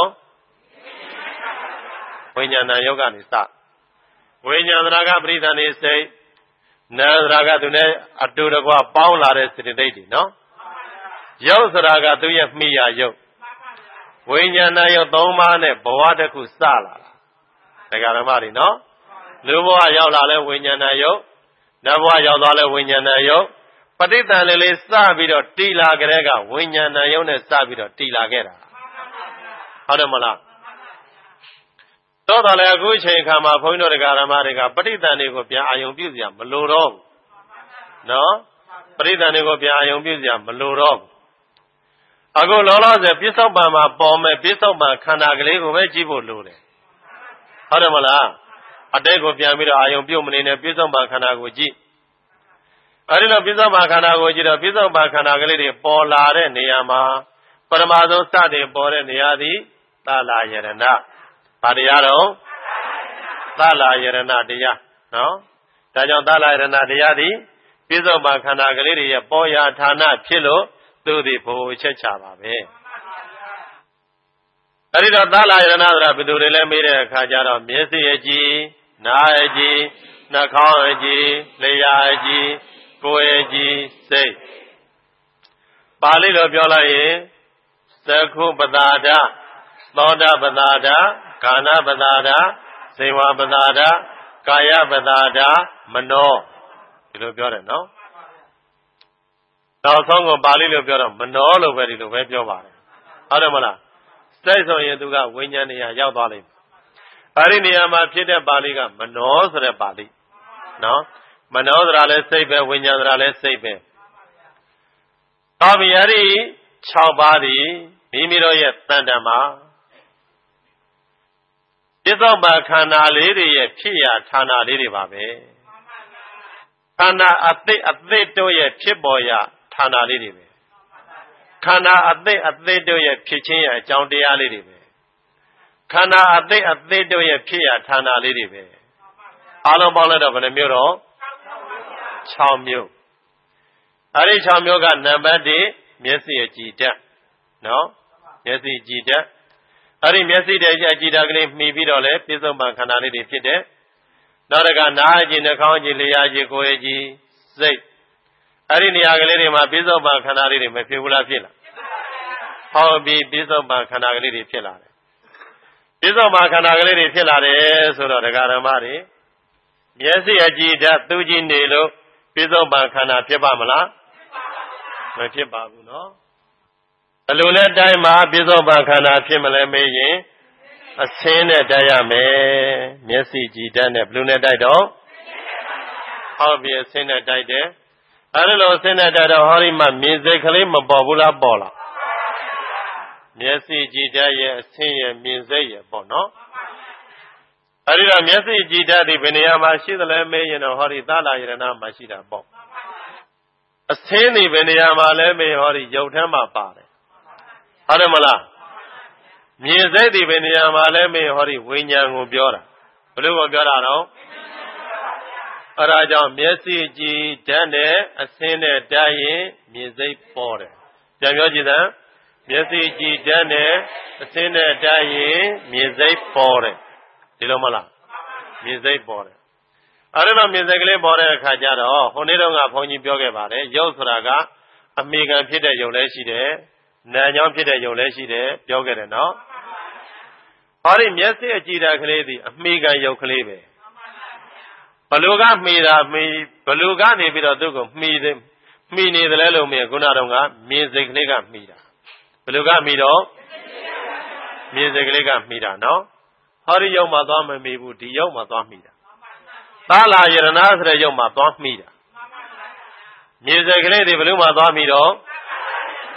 S1: ဝိညာဉ်နာယုတ်ကနေစဝိညာဉ်သရကပရိသန္ဓေစိတ်နာသရကသူနဲ့အတူတကွပေါင်းလာတဲ့စေတသိက်တွေနော်ယုတ်သရကသူရဲ့မိယာယုတ်ဝိညာဉ်နာယုတ်သုံးပါးနဲ့ဘဝတခုစလာတာတရားဓမ္မတွေနော်လူဘဝရောက်လာလဲဝိညာဉ်နာယုတ်နတ်ဘဝရောက်သွားလဲဝိညာဉ်နာယုတ်ပဋိသန္ဓေလေးစပြီးတော့တီလာကြတဲ့ကဝိညာဉ်နာယုတ်နဲ့စပြီးတော့တီလာခဲ့တာဟုတ်တယ်မလားတော့တော်လည်းအခုအချိန်ခါမှာဘုန်းကြီးတို့တရားဓမ္မတွေကပဋိသန္ဓေကိုပြန်အာယုံပြုစရာမလိုတော့ဘူးနော်ပဋိသန္ဓေကိုပြန်အာယုံပြုစရာမလိုတော့ဘူးအခုလောလောဆယ်ပြစ္ဆုတ်ပံမှာပေါ်မဲ့ပြစ္ဆုတ်ပံခန္ဓာကလေးကိုပဲကြည့်ဖို့လိုတယ်ဟုတ်တယ်မလားအတိတ်ကိုပြန်ပြီးတော့အာယုံပြုတ်မနေနဲ့ပြစ္ဆုတ်ပံခန္ဓာကိုကြည့်အဲဒီလိုပြစ္ဆုတ်ပံခန္ဓာကိုကြည့်တော့ပြစ္ဆုတ်ပံခန္ဓာကလေးတွေပေါ်လာတဲ့နေရာမှာပရမဆုံးစတင်ပေါ်တဲ့နေရာသည်သလာယရဏဘာတရားတော့သလာယရဏတရားနော်ဒါကြောင့်သလာယရဏတရားသည်ပြစ္ဆုတ်ပံခန္ဓာကလေးတွေရဲ့ပေါ်ရာဌာနဖြစ်လို့သူသည်ဘိုလ်ချက်ချပါပဲအဲဒီတော့သလာယရဏဆိုတာဘယ်သူတွေလဲမေးတဲ့အခါကျတော့မျက်စိအကြည့်နားအကြည့်နှာခေါင်းအကြည့်လျှာအကြည့်ကိုယ်အကြည့်စိတ်ပါဠိလိုပြောလိုက်ရင်သက္ခုပတာဒသောတာပတာဒကာဏပတာဒဇေဝပတာဒကာယပတာဒမနောဒီလိုပြောတယ်နော်နောက်ဆုံးကပါဠိလိုပြောတော့မနောလို့ပဲဒီလိုပဲပြောပါတယ်ဟုတ်တယ်မလားစိတ်ဆိုရင်သူကဝိညာဉ်နေရာရောက်သွားလိမ့်မယ်အဲဒီနေရာမှာဖြစ်တဲ့ပါဠိကမနောဆိုတဲ့ပါဠိနော်မနောဆိုတာလည်းစိတ်ပဲဝိညာဉ်ဆိုတာလည်းစိတ်ပဲကောင်းပြီအဲဒီ၆ပါးဒီမိမိတို့ရဲ့တန်တမှာပြစ္ဆုတ်ပံခန္ဓာလေးတွေရဲ့ဖြစ်ရာဌာနလေးတွေပါပဲခန္ဓာအသိအသိတို့ရဲ့ဖြစ်ပေါ်ရာဌာနလေးတွေပဲခန္ဓာအသိအသိတို့ရဲ့ဖြစ်ခြင်းရဲ့အကြောင်းတရားလေးတွေပဲခန္ဓာအသိအသိတို့ရဲ့ဖြစ်ရာဌာနလေးတွေပဲအားလုံးပေါင်းလိုက်တော့ဘယ်နှမျိုးတော့၆မျိုးအဲဒီ၆မျိုးကနံပါတ်၁မျက်စိအကြည်ဓာတ်နော်မျက်စိကြည်ဓာတ်အဲဒီမျက်စိတည်းအကြည်ဓာတ်ကလေးမှီပြီးတော့လေပြစ္ဆုတ်ပံခန္ဓာလေးတွေဖြစ်တယ်နောက်တစ်ခါနားအကြည်နှာခေါင်းအကြည်လျှာအကြည်ကိုယ်အကြည်စိတ်အဲ့ဒီနေရာကလေးတွေမှာပြစ္ဆုတ်ပံခန္ဓာလေးတွေမဖြစ်ဘူးလားဖြစ်လားဟောပြီးပြစ္ဆုတ်ပံခန္ဓာကလေးတွေဖြစ်လာတယ်ပြစ္ဆုတ်ပံခန္ဓာကလေးတွေဖြစ်လာတယ်ဆိုတော့ဒကာဓမ္မတွေမျက်စိအကြည်ဓာတ်သူကြည့်နေလို့ပြစ္ဆုတ်ပံခန္ဓာဖြစ်ပါမလားမဖြစ်ပါဘူးနော်အလိုနဲ့တိုင်းမှာပြစ္ဆုတ်ပံခန္ဓာဖြစ်မလဲမေးရင်အဆင်းနဲ့တိုက်ရမယ်မျက်စိကြည်ဓာတ်နဲ့ဘလူနဲ့တိုက်တော့ဟောပြီးအဆင်းနဲ့တိုက်တယ်အဲ့လိုအဆင်းနဲ့တိုက်တော့ဟောဒီမှာမြင်စိတ်ကလေးမပေါ်ဘူးလားပေါ်လားမျက်စိကြည်ဓာတ်ရဲ့အဆင်းရဲ့မြင်စိတ်ရဲ့ပေါ့နော်အဲ့ဒီတော့မျက်စိကြည်ဓာတ်ဒီဘယ်နေရာမှာရှိသလဲမေးရင်တော့ဟောဒီသလာယရဏမှာရှိတာပေါ့အဆင်းဒီဘယ်နေရာမှာလဲမေးဟောဒီရုပ်ထဲမှာပါတယ်ဟုတ်တယ်မလားမြင်စိတ်ဒီဘယ်နေရာမှာလဲမေးဟောဒီဝိညာဉ်ကိုပြောတာဘယ်လိုကိုပြောတာတော့အဲ့ဒါကြောင့်မျက်စိကြည်ဓာတ်နဲ့အဆင်းနဲ့တိုက်ရင်မြင်စိတ်ပေါ်တယ်ပြန်ပြောကြည့်စမ်းမျက်စိကြည်ဓာတ်နဲ့အဆင်းနဲ့တိုက်ရင်မြင်စိတ်ပေါ်တယ်ဒီလိုမလားမြင်စိတ်ပေါ်တယ်အဲ့ဒါမြင်စိတ်ကလေးပေါ်တဲ့အခါကျတော့ဟိုနေ့တော့ကဘုန်းကြီးပြောခဲ့ပါတယ်ရုပ်ဆိုတာကအမိခံဖြစ်တဲ့ရုပ်လည်းရှိတယ်နာမ်ကြောင့်ဖြစ်တဲ့ရုပ်လည်းရှိတယ်ပြောခဲ့တယ်နော်ဟောဒီမျက်စိအကြည်ဓာတ်ကလေးဒီအမိခံရုပ်ကလေးပဲဘလူကမှီတာမှီဘလူကနေပြီးတော့သူ့ကိုမှီတယ်မှီနေတယ်လဲလို့မြင်ခုနတော့ကမြင်စိတ်ကလေးကမှီတာဘလူကမှီတော့မြင်စိတ်ကလေးကမှီတာနော်ဟောဒီရုပ်မှာသွားမမှီဘူးဒီရုပ်မှာသွားမှီတာသလာယရဏဆိုတဲ့ရုပ်မှာသွားမှီတာမြင်စိတ်ကလေးဒီဘလူမှာသွားမှီတော့သ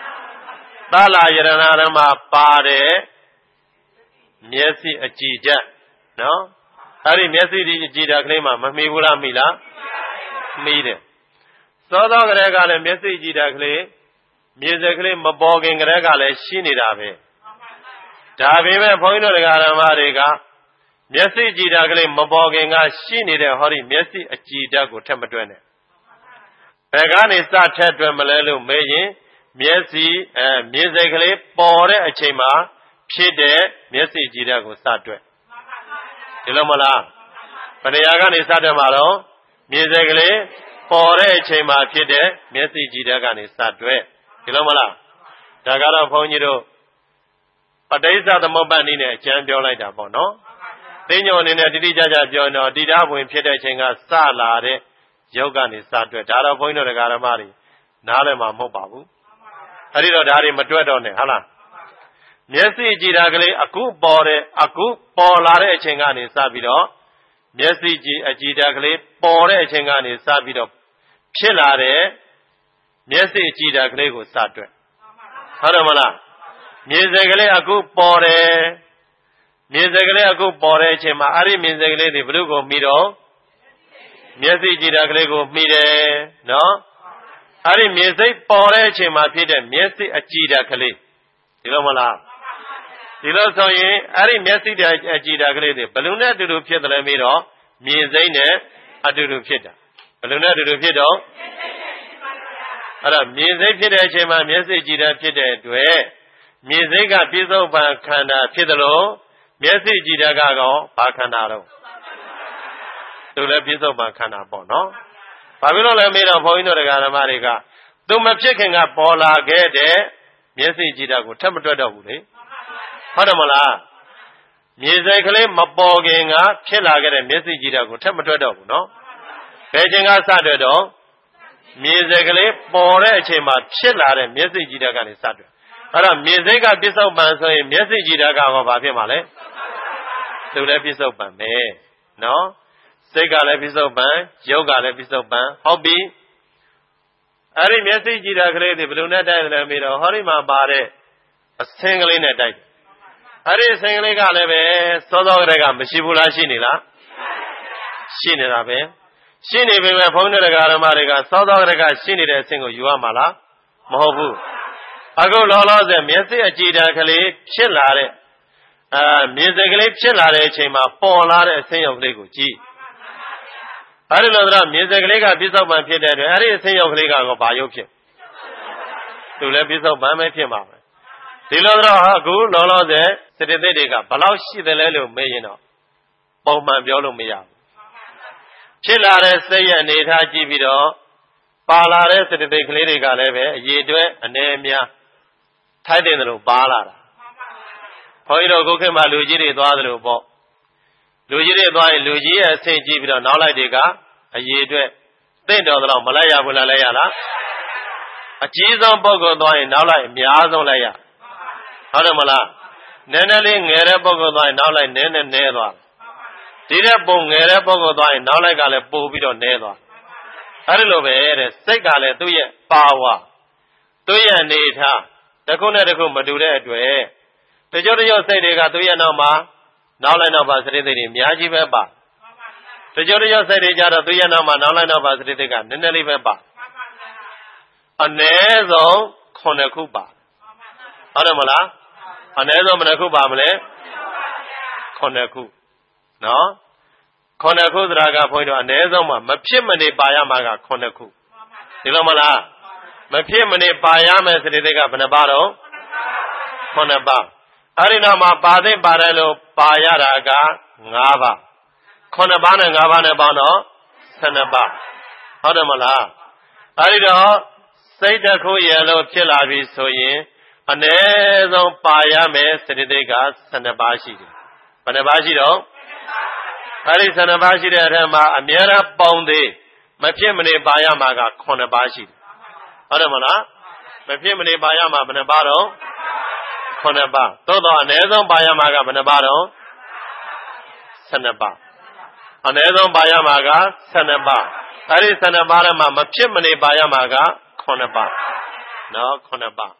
S1: သာလာယရဏဓမ္မပါတဲ့မျက်စိအကြည့်ချက်နော်အဲ့ဒီမျက်စိဒီအကြည့်တာကလေးမှမမီဘူးလားမီလားမီတယ်သောသောကလေးကလည်းမျက်စိကြည့်တာကလေးမြင်စကလေးမပေါ်ခင်ကလေးကလည်းရှိနေတာပဲဒါပေမဲ့ဘုန်းကြီးတို့တရားဓမ္မတွေကမျက်စိကြည့်တာကလေးမပေါ်ခင်ကရှိနေတဲ့ဟောဒီမျက်စိအကြည့်ဓာတ်ကိုထက်မတွက်နဲ့ဘယ်ကနေစထက်တွက်မလဲလို့မေးရင်မျက်စိအဲမြင်စိတ်ကလေးပေါ်တဲ့အချိန်မှာဖြစ်တဲ့မျက်စိကြည့်ဓာတ်ကိုစတွက်ဒီလိုမလားဘယ်နေရာကနေစတွက်မှာတော့မြင်စိတ်ကလေးပေါ်တဲ့အချိန်မှာဖြစ်တဲ့မျက်စိကြည့်ဓာတ်ကနေစတွက်ဒီလိုမလားဒါကတော့ဘုန်းကြီးတို့ပဋိစ္စသမုပ္ပါဒ်နည်းနဲ့အကျမ်းပြောလိုက်တာပေါ့နော်သိညောအနေနဲ့တိတိကျကျပြောရင်တော့တိဓာဝင်ဖြစ်တဲ့အချိန်ကစလာတဲ့ယုတ်ကနေစတွက်ဒါတော့ဘုန်းကြီးတို့တရားဓမ္မတွေနားလည်မှာမဟုတ်ပါဘူးအဲ့ဒီတော့ဒါတွေမတွက်တော့နဲ့ဟုတ်လားမျက်စိကြည့်တာကလေးအခုပေါ်တဲ့အခုပေါ်လာတဲ့အချိန်ကနေစပြီးတော့မျက်စိကြည့်အကြည့်တာကလေးပေါ်တဲ့အချိန်ကနေစပြီးတော့ဖြစ်လာတဲ့မျက်စိကြည့်တာကလေးကိုစတွက်ဟုတ်တယ်မလားမြင်စိတ်ကလေးအခုပေါ်တယ်မြင်စိတ်ကလေးအခုပေါ်တဲ့အချိန်မှာအဲ့ဒီမြင်စိတ်ကလေးတွေဘယ်လိုကိုမှီတော့မျက်စိကြည့်တာကလေးကိုမှီတယ်နော်အဲ့ဒီမြင်စိတ်ပေါ်တဲ့အချိန်မှာဖြစ်တဲ့မျက်စိအကြည့်တာကလေးဒီလိုမလားဒီလိုဆိုရင်အဲ့ဒီမျက်စိအကြည့်တာကလေးတွေဘယ်လိုနဲ့အတူတူဖြစ်တယ်လဲပြီးတော့မြင်စိတ်နဲ့အတူတူဖြစ်တာဘယ်လိုနဲ့အတူတူဖြစ်တော့အဲ့တော့မြင်စိတ်ဖြစ်တဲ့အချိန်မှာမျက်စိကြည့်တာဖြစ်တဲ့အတွက်မြင်စိတ်ကပြစ္ဆုတ်ပန်ခန္ဓာဖြစ်တယ်လို့မျက်စိကြည့်တာကတော့ဘာခန္ဓာတော့သူလည်းပြစ္ဆုတ်ပန်ခန္ဓာပေါ့နော်ဘာဖြစ်လို့လဲမေးတော့ဘုန်းကြီးတို့တရားဓမ္မတွေကသူမဖြစ်ခင်ကပေါ်လာခဲ့တဲ့မျက်စိကြည့်တာကိုထပ်မတွက်တော့ဘူးလေဟုတ်တယ်မလားမြင်စိတ်ကလေးမပေါ်ခင်ကဖြစ်လာခဲ့တဲ့မျက်စိကြည့်တာကိုထပ်မတွက်တော့ဘူးနော်ဘယ်ချိန်ကစတွက်တော့မြင်စိတ်ကလေးပေါ်တဲ့အချိန်မှာဖြစ်လာတဲ့မျက်စိကြည့်တာကနေစတွက်အဲ့တော့မြင်စိတ်ကပြစ္ဆုတ်ပန်ဆိုရင်မျက်စိကြည့်တာကဘာဖြစ်မှာလဲသူလည်းပြစ္ဆုတ်ပန်ပဲနော်စိတ်ကလည်းပြစ္ဆုတ်ပန်ရုပ်ကလည်းပြစ္ဆုတ်ပန်ဟုတ်ပြီအဲ့ဒီမျက်စိကြည့်တာကလေးတွေဘယ်လိုနဲ့တိုက်တယ်မေးတော့ဟောဒီမှာပါတဲ့အဆင်းကလေးနဲ့တိုက်တယ်အဲ့ဒီအဆင်းကလေးကလည်းပဲစောစောကတည်းကမရှိဘူးလားရှိနေလားရှိနေတာပဲရှိနေပေမဲ့ဘုန်းကြီးတရားဓမ္မတွေကစောစောကတည်းကရှိနေတဲ့အဆင်းကိုယူရမှာလားမဟုတ်ဘူးအခုလောလောဆယ်မျက်စိအကြည့်ဓာတ်ကလေးဖြစ်လာတဲ့အာမြင်စိတ်ကလေးဖြစ်လာတဲ့အချိန်မှာပေါ်လာတဲ့အဆင်းရုပ်ကလေးကိုကြည့်အဲ့ဒီလိုဆိုတော့မြင်စိတ်ကလေးကပြစ္ဆုတ်ပန်ဖြစ်တဲ့အတွက်အဲ့ဒီအဆင်းရုပ်ကလေးကတော့ဘာရုပ်ဖြစ်သူလည်းပြစ္ဆုတ်ပန်ပဲဖြစ်မှာပဲဒီလိုဆိုတော့အခုလောလောဆယ်စတိသိတွေကဘလောက်ရှိတယ်လဲလို့မေးရင်တော့ပုံမှန်ပြောလို့မရဘူးဖြစ်လာတဲ့စိတ်ရဲ့အနေထားကြည့်ပြီးတော့ပါလာတဲ့စတိသိကလေးတွေကလည်းပဲအရေးအတွက်အနေအများထိုက်တယ်လို့ပါလာတာဘုန်းကြီးတို့ခုခေတ်မှာလူကြီးတွေသွားသလိုပေါ့လူကြီးတွေသွားရင်လူကြီးရဲ့အဆင့်ကြည့်ပြီးတော့နောက်လိုက်တွေကအရေးအတွက်တင့်တော်တော့မလိုက်ရဘူးလားလိုက်ရလားအကြီးဆုံးပုဂ္ဂိုလ်သွားရင်နောက်လိုက်အများဆုံးလိုက်ရဟုတ်တယ်မလားနည်းနည်းလေးငယ်တဲ့ပုဂ္ဂိုလ်သွားရင်နောက်လိုက်နည်းနည်းနည်းသွားဒီတဲ့ပုံငယ်တဲ့ပုဂ္ဂိုလ်သွားရင်နောက်လိုက်ကလည်းပို့ပြီးတော့နည်းသွားအဲ့ဒီလိုပဲတဲ့စိတ်ကလည်းသူ့ရဲ့ပါဝါသူ့ရဲ့အနေထားတစ်ခုနဲ့တစ်ခုမတူတဲ့အတွက်တချို့တချို့စိတ်တွေကသူ့ရဲ့နောက်မှာနောက်လိုက်နောက်ပါစရိတ်တွေအများကြီးပဲပါတချို့တချို့စိတ်တွေကြတော့သူ့ရဲ့နောက်မှာနောက်လိုက်နောက်ပါစရိတ်တွေကနည်းနည်းလေးပဲပါအနည်းဆုံးခုနှစ်ခုပါဟုတ်တယ်မလားအနည်းဆုံးဘယ်နှခုပါမလဲခုနှစ်ခုနော်ခုနှစ်ခုဆိုတာကဘုန်းကြီးတို့အနည်းဆုံးမှာမဖြစ်မနေပါရမှာကခုနှစ်ခုဒီလိုမလားမဖြစ်မနေပါရမယ်စရိတ်တွေကဘယ်နှပါတော့ခုနှစ်ပါအဲ့ဒီနောက်မှာပါသိပါတယ်လို့ပါရတာက၅ပါခုနှစ်ပါးနဲ့၅ပါးနဲ့ပေါင်းတော့၁၂ပါးဟုတ်တယ်မလားအဲ့ဒီတော့စိတ်တစ်ခုရဲ့လို့ဖြစ်လာပြီဆိုရင်အနည်းဆုံးပါရမယ်စရိတ်တွေက၁၂ပါးရှိတယ်ဘယ်နှပါးရှိတော့အဲ့ဒီ၁၂ပါးရှိတဲ့အထက်မှာအမြဲတမ်းပေါင်းသေးမဖြစ်မနေပါရမှာကခုနှစ်ပါးရှိတယ်ဟုတ်တယ်မလားမဖြစ်မနေပါရမှာဘယ်နှပါးတော့ခုနှစ်ပါးသို့တော့အနည်းဆုံးပါရမှာကဘယ်နှပါးတော့၁၂ပါးအနည်းဆုံးပါရမှာက၁၂ပါးအဲ့ဒီ၁၂ပါးထဲမှာမဖြစ်မနေပါရမှာကခုနှစ်ပါးနော်ခုနှစ်ပါး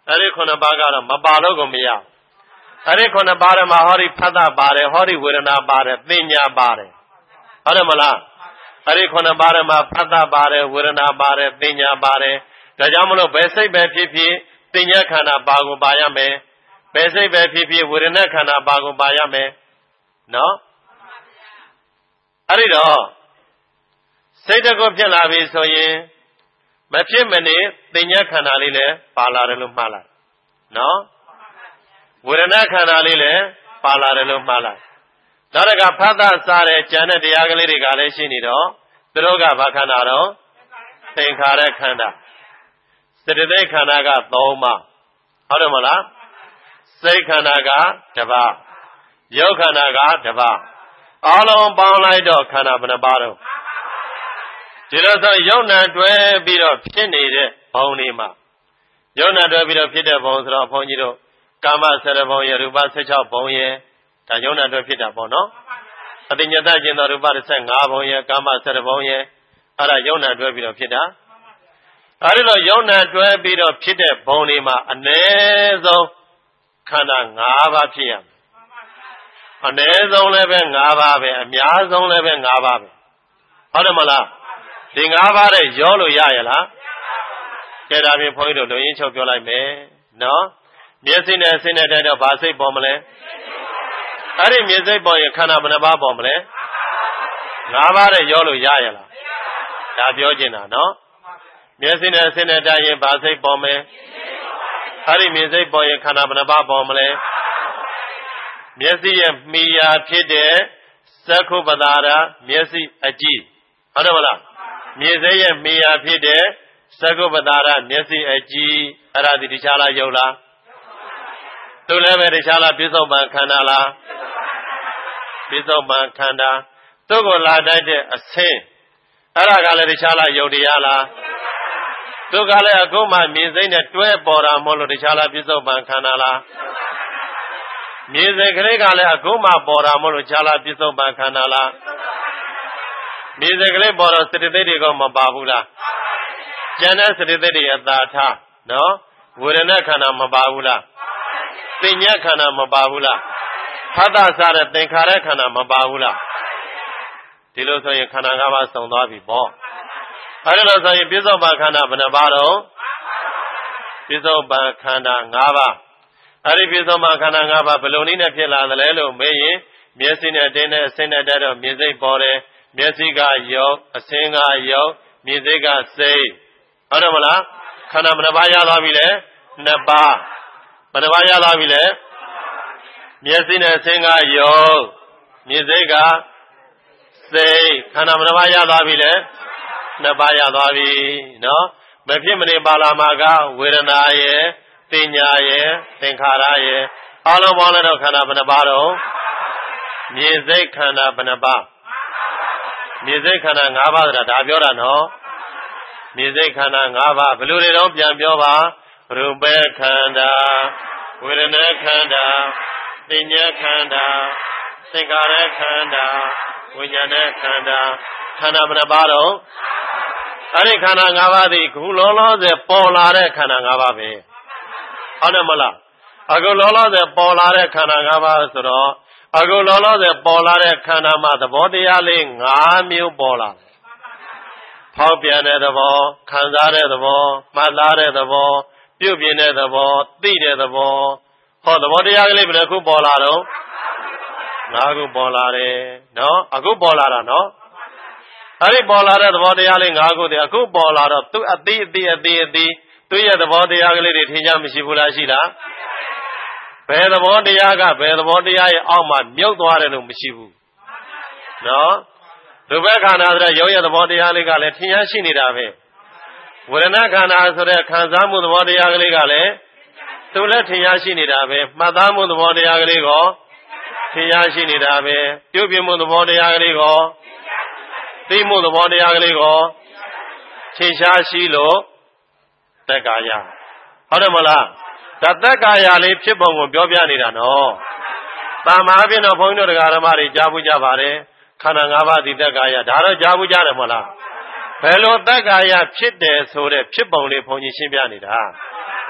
S1: အဲ့ဒီခုနှစ်ပါးကတော့မပါလို့ကိုမရအဲ့ဒီခုနှစ်ပါးထဲမှာဟောဒီဖတ်တာပါတယ်ဟောဒီဝေဒနာပါတယ်ပညာပါတယ်ဟုတ်တယ်မလားအဲ့ဒီခုနှစ်ပါးထဲမှာဖတ်တာပါတယ်ဝေဒနာပါတယ်ပညာပါတယ်ဒါကြောင့်မလို့ဘယ်စိတ်ပဲဖြစ်ဖြစ်ပညာခန္ဓာပါကိုပါရမယ်ဘယ်စိတ်ပဲဖြစ်ဖြစ်ဝေဒနာခန္ဓာပါကိုပါရမယ်နော်အဲ့ဒီတော့စိတ်တကုဖြစ်လာပြီဆိုရင်မဖြစ်မနေပညာခန္ဓာလေးလည်းပါလာတယ်လို့မှားလိုက်နော်ဝေဒနာခန္ဓာလေးလည်းပါလာတယ်လို့မှားလိုက်နောက်တစ်ခါဖတ်တာစားတဲ့ဉာဏ်နဲ့တရားကလေးတွေကလည်းရှိနေတော့သူတို့ကဘာခန္ဓာတော့သင်္ခါရခန္ဓာစေတသိက်ခန္ဓာကသုံးပါးဟုတ်တယ်မလားစိတ်ခန္ဓာကတစ်ပါးရုပ်ခန္ဓာကတစ်ပါးအလုံးပေါင်းလိုက်တော့ခန္ဓာဘယ်နှပါးတော့ဒီလိုဆိုယုံနာတွဲပြီးတော့ဖြစ်နေတဲ့ဘုံလေးမှာယုံနာတွဲပြီးတော့ဖြစ်တဲ့ဘုံဆိုတော့ဘုန်းကြီးတို့ကာမဆယ်ဘုံရရူပဆက်ခြောက်ဘုံရဒါယုံနာတွဲဖြစ်တာပေါ့နော်အတိညတကျင်သောရူပတစ်ဆက်ငါးဘုံရကာမဆယ်ဘုံရအဲ့ဒါယုံနာတွဲပြီးတော့ဖြစ်တာအဲဒီလိုယုံနာတွဲပြီးတော့ဖြစ်တဲ့ဘုံလေးမှာအ ਨੇ ဆုံးခန္ဓာ၅ပါးဖြစ်ရမယ်အ ਨੇ ဆုံးလည်းပဲ၅ပါးပဲအများဆုံးလည်းပဲ၅ပါးပဲဟုတ်တယ်မလားဒီ၅ပါးတဲ့ရောလို့ရရလားကဲဒါပြင်ဘုန်းကြီးတို့လူရင်းချုပ်ပြောလိုက်မယ်နော်မျက်စိနဲ့စိတ်နဲ့တိုက်တော့ဘာစိတ်ပေါ်မလဲအဲ့ဒီမျက်စိပေါ်ရင်ခန္ဓာဘယ်နှပါးပေါ်မလဲ၅ပါးတဲ့ရောလို့ရရလားဒါပြောချင်တာနော်မျက်စိနဲ့စိတ်နဲ့တိုက်ရင်ဘာစိတ်ပေါ်မလဲအဲ့ဒီမျက်စိပေါ်ရင်ခန္ဓာဘယ်နှပါးပေါ်မလဲမျက်စိရဲ့မိယာဖြစ်တဲ့သက္ခုပတာရမျက်စိအကြည့်ဟုတ်တယ်မလားမျက်စိရဲ့မိယာဖြစ်တဲ့သက္ကုပတာရမျက်စိအကြည့်အဲ့ဒါဒီတခြားလားယုတ်လားသူလည်းပဲတခြားလားပြစ္ဆုတ်ပံခန္ဓာလားပြစ္ဆုတ်ပံခန္ဓာသူ့ကိုလာတတ်တဲ့အဆင်းအဲ့ဒါကလည်းတခြားလားယုတ်တရားလားသူကလည်းအခုမှမြင်စိတ်နဲ့တွဲပေါ်တာမဟုတ်လို့တခြားလားပြစ္ဆုတ်ပံခန္ဓာလားမြင်စိတ်ကလေးကလည်းအခုမှပေါ်တာမဟုတ်လို့တခြားလားပြစ္ဆုတ်ပံခန္ဓာလားမြင်စိတ်ကလေးပေါ်တော့စတိသိတွေကမပါဘူးလားကျန်တဲ့စတိသိတွေအသာထားနော်ဝေဒနာခန္ဓာမပါဘူးလားပညာခန္ဓာမပါဘူးလားဖတ်တာစားတဲ့သင်္ခါရခန္ဓာမပါဘူးလားဒီလိုဆိုရင်ခန္ဓာ၅ပါးစုံသွားပြီပေါ့အဲဒီလိုဆိုရင်ပြစ္ဆုတ်ပံခန္ဓာဘယ်နှပါးတော့ပြစ္ဆုတ်ပံခန္ဓာ၅ပါးအဲဒီပြစ္ဆုတ်ပံခန္ဓာ၅ပါးဘယ်လိုနည်းနဲ့ဖြစ်လာသလဲလို့မေးရင်မျက်စိနဲ့တင်းနဲ့အစင်းနဲ့တက်တော့မြင်စိတ်ပေါ်တယ်မျက်စိကယုတ်အစင်းကယုတ်မြင်စိတ်ကစိတ်ဟုတ်တယ်မလားခန္ဓာဘယ်နှပါးရသွားပြီလဲနှစ်ပါးဘယ်နှပါးရသွားပြီလဲမျက်စိနဲ့အစင်းကယုတ်မြင်စိတ်ကစိတ်ခန္ဓာဘယ်နှပါးရသွားပြီလဲနှစ်ပါးရသွားပြီနော်မဖြစ်မနေပါလာမှာကဝေဒနာရဲ့ပညာရဲ့သင်္ခါရရဲ့အလုံးပေါင်းလည်းတော့ခန္ဓာဘယ်နှပါးတော့မြင်စိတ်ခန္ဓာဘယ်နှပါးမြင်စိတ်ခန္ဓာ၅ပါးဆိုတာဒါပြောတာနော်မြင်စိတ်ခန္ဓာ၅ပါးဘယ်လိုတွေတော့ပြန်ပြောပါရူပခန္ဓာဝေဒနာခန္ဓာပညာခန္ဓာသင်္ခါရခန္ဓာဝိညာဏခန္ဓာခန္ဓာဘယ်နှပါးတော့အဲ့ဒီခန္ဓာ၅ပါးဒီခုလောလောဆယ်ပေါ်လာတဲ့ခန္ဓာ၅ပါးပဲဟုတ်တယ်မလားအခုလောလောဆယ်ပေါ်လာတဲ့ခန္ဓာ၅ပါးဆိုတော့အခုလောလောဆယ်ပေါ်လာတဲ့ခန္ဓာမှာသဘောတရားလေး၅မျိုးပေါ်လာတယ်ဖောက်ပြန်တဲ့သဘောခံစားတဲ့သဘောမှတ်သားတဲ့သဘောပြုတ်ပြင်းတဲ့သဘောသိတဲ့သဘောဟောသဘောတရားကလေးဘယ်နှခုပေါ်လာတော့၅ခုပေါ်လာတယ်နော်အခုပေါ်လာတာနော်အဲ့ဒီပေါ်လာတဲ့သဘောတရားလေး၅ခုတည်းအခုပေါ်လာတော့သူအသိအသိအသိအသိသူရဲ့သဘောတရားကလေးတွေထင်ကြမရှိဘူးလားရှိလားဘယ်သဘောတရားကဘယ်သဘောတရားရဲ့အောက်မှာမြုပ်သွားတယ်လို့မရှိဘူးနော်ရူပခန္ဓာဆိုတဲ့ရုပ်ရဲ့သဘောတရားလေးကလည်းထင်ရှားရှိနေတာပဲဝေဒနာခန္ဓာဆိုတဲ့ခံစားမှုသဘောတရားကလေးကလည်းသူလည်းထင်ရှားရှိနေတာပဲမှတ်သားမှုသဘောတရားကလေးကိုထင်ရှားရှိနေတာပဲပြုတ်ပြမှုသဘောတရားကလေးကိုသိမှုသဘောတရားကလေးကိုထင်ရှားရှိလို့တက္ကာယဟုတ်တယ်မလားဒါတက္ကာယလေးဖြစ်ပုံကိုပြောပြနေတာနော်တာမဟာပြင်းတော့ဘုန်းကြီးတို့တရားဓမ္မတွေကြားဘူးကြပါတယ်ခန္ဓာ၅ပါးဒီတက္ကာယဒါတော့ကြားဘူးကြတယ်မဟုတ်လားဘယ်လိုတက္ကာယဖြစ်တယ်ဆိုတဲ့ဖြစ်ပုံလေးဘုန်းကြီးရှင်းပြနေတာ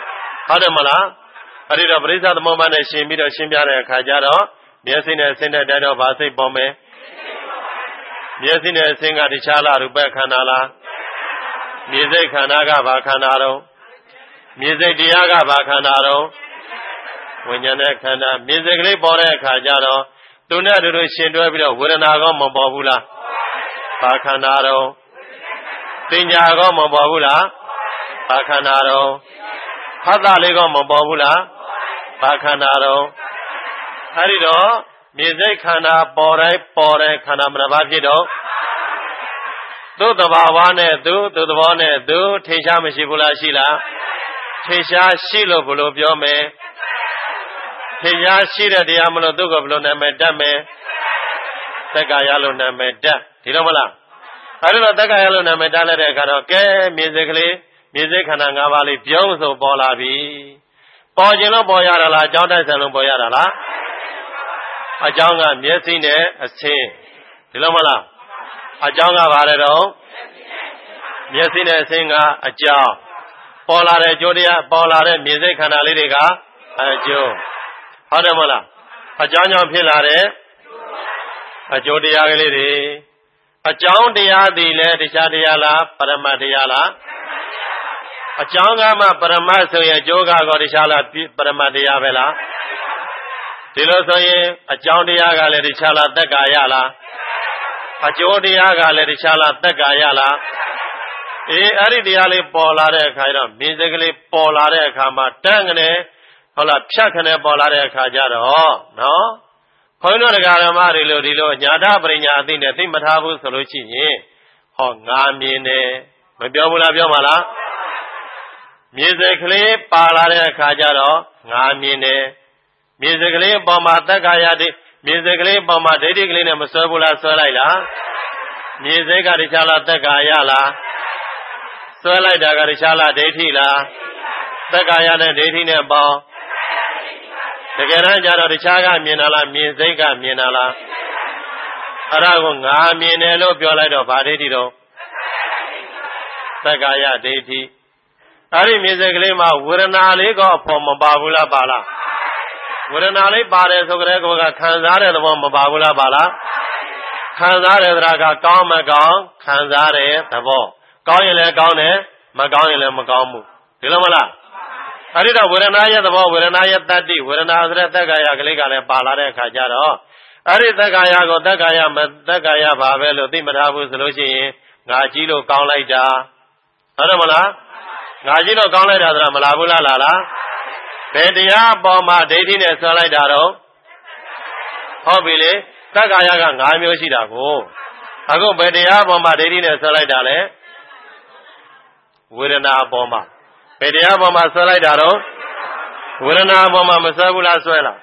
S1: ဟုတ်တယ်မလားအဲ့ဒီတော့ပရိစ္ဆသမုပ္ပါဒ်နဲ့ရှင်ပြီးတော့ရှင်းပြတဲ့အခါကျတော့မျက်စိနဲ့ဆင်းတဲ့တိုင်တော့ဘာစိတ်ပေါ်မယ်မျက်စိနဲ့ဆင်းကတခြားလားရူပခန္ဓာလားမြေစိတ်ခန္ဓာကဘာခန္ဓာတော့မြေစိတ်တရားကဘာခန္ဓာတော့ဝိညာဉ်နဲ့ခန္ဓာမြေစိတ်ကလေးပေါ်တဲ့အခါကျတော့သူနဲ့အတူတူရှင်တွဲပြီးတော့ဝေဒနာကောမပေါ်ဘူးလားဘာခန္ဓာတော့ပညာကောမပေါ်ဘူးလားဘာခန္ဓာတော့ဖတ်တာလေးကောမပေါ်ဘူးလားဘာခန္ဓာတော့အဲ့ဒီတော့မြေစိတ်ခန္ဓာပေါ်တိုင်းပေါ်တိုင်းခန္ဓာမနှစ်ပါးဖြစ်တော့သူ့တဘာဝနဲ့သူသူ့သဘောနဲ့သူထင်ရှားမရှိဘူးလားရှိလားထင်ရှားရှိလို့ဘလို့ပြောမယ်ထင်ရှားရှိတဲ့တရားမလို့သူ့ကိုဘလို့နာမည်တတ်မယ်သက္ကာယလို့နာမည်တတ်ဒီတော့မလားအဲဒီတော့သက္ကာယလို့နာမည်တတ်လိုက်တဲ့အခါတော့ကဲမြေစိတ်ကလေးမြေစိတ်ခန္ဓာ၅ပါးလေးပြုံးဆိုပေါ်လာပြီပေါ်ခြင်းလို့ပေါ်ရတာလားအကြောင်းတိုက်ဆိုင်လို့ပေါ်ရတာလားအကြောင်းကမျက်စိနဲ့အဆင်းဒီလိုမလားအကြောင်းကဘာလဲတော့မျက်စိနဲ့အဆင်းကအကြောင်းပေါ်လာတဲ့ကြိုးတရားပေါ်လာတဲ့မြေစိတ်ခန္ဓာလေးတွေကအကျိုးဟုတ်တယ်မလားအကြောင်းကြောင့်ဖြစ်လာတဲ့အကျိုးတရားကလေးတွေအကြောင်းတရားသည်လည်းတရားတရားလားပရမတ်တရားလားအကြောင်းကမှပရမတ်ဆိုရင်အကျိုးကတော့တရားလားပရမတ်တရားပဲလားဒီလိုဆိုရင်အကြောင်းတရားကလည်းတရားလားသက်ကာယလားအကျိုးတရားကလည်းတရားလားသက်ကာယလားအေးအဲ့ဒီတရားလေးပေါ်လာတဲ့အခါကျတော့မြင်စိတ်ကလေးပေါ်လာတဲ့အခါမှာတန်းကနေဟုတ်လားဖြတ်ခနဲ့ပေါ်လာတဲ့အခါကျတော့နော်ခွန်တော်တရားဓမ္မတွေလို့ဒီလိုညာတပရိညာအသိနဲ့သိမထားဘူးဆိုလို့ရှိရင်ဟောငါမြင်တယ်မပြောဘူးလားပြောပါလားမြင်စိတ်ကလေးပါလာတဲ့အခါကျတော့ငါမြင်တယ်မြင်စိတ်ကလေးပေါ်မှာတက္ကာယတိမြင်စိတ်ကလေးပေါ်မှာဒိဋ္ဌိကလေးနဲ့မဆွဲဘူးလားဆွဲလိုက်လားမြင်စိတ်ကတရားလားတက္ကာယလားဆွဲလိုက်တာကတရားလားဒိဋ္ဌိလားတက္ကာယနဲ့ဒိဋ္ဌိနဲ့ပေါင်းတကယ်တမ်းကျတော့တရားကမြင်တာလားမြင်စိတ်ကမြင်တာလားအဲ့ဒါကိုငါမြင်တယ်လို့ပြောလိုက်တော့ဗာဒိဋ္ဌိတော့တက္ကာယဒိဋ္ဌိအဲ့ဒီမြင်စိတ်ကလေးမှာဝေဒနာလေးကအဖို့မပါဘူးလားပါလားဝေဒနာလေးပါတယ်ဆိုကြတဲ့ကောကခံစားတဲ့သဘောမပါဘူးလားပါလားခံစားတဲ့သရာကကောင်းမကောင်းခံစားတဲ့သဘောကောင်းရင်လည်းကောင်းတယ်မကောင်းရင်လည်းမကောင်းဘူးဒီလိုမလားအဲ့ဒီတော့ဝေဒနာရဲ့သဘောဝေဒနာရဲ့တတ္တိဝေဒနာဆိုတဲ့သက္ကာယကလေးကလည်းပါလာတဲ့အခါကျတော့အဲ့ဒီသက္ကာယကိုသက္ကာယမသက္ကာယပါပဲလို့သိမထားဘူးဆိုလို့ရှိရင်ငါကြီးလို့ကောင်းလိုက်တာဟုတ်တယ်မလားငါကြီးလို့ကောင်းလိုက်တာဆိုတာမလားဘူးလားလားလားဘယ်တရားပေါ်မှာဒိဋ္ဌိနဲ့ဆွဲလိုက်တာတော့ဟုတ်ပြီလေသက္ကာယက၅မျိုးရှိတာကိုအခုဘယ်တရားပေါ်မှာဒိဋ္ဌိနဲ့ဆွဲလိုက်တာလဲဝေဒနာပေါ်မှာဘယ်တရားပေါ်မှာဆွဲလိုက်တာတော့ဝေဒနာပေါ်မှာမဆွဲဘူးလားဆွဲလား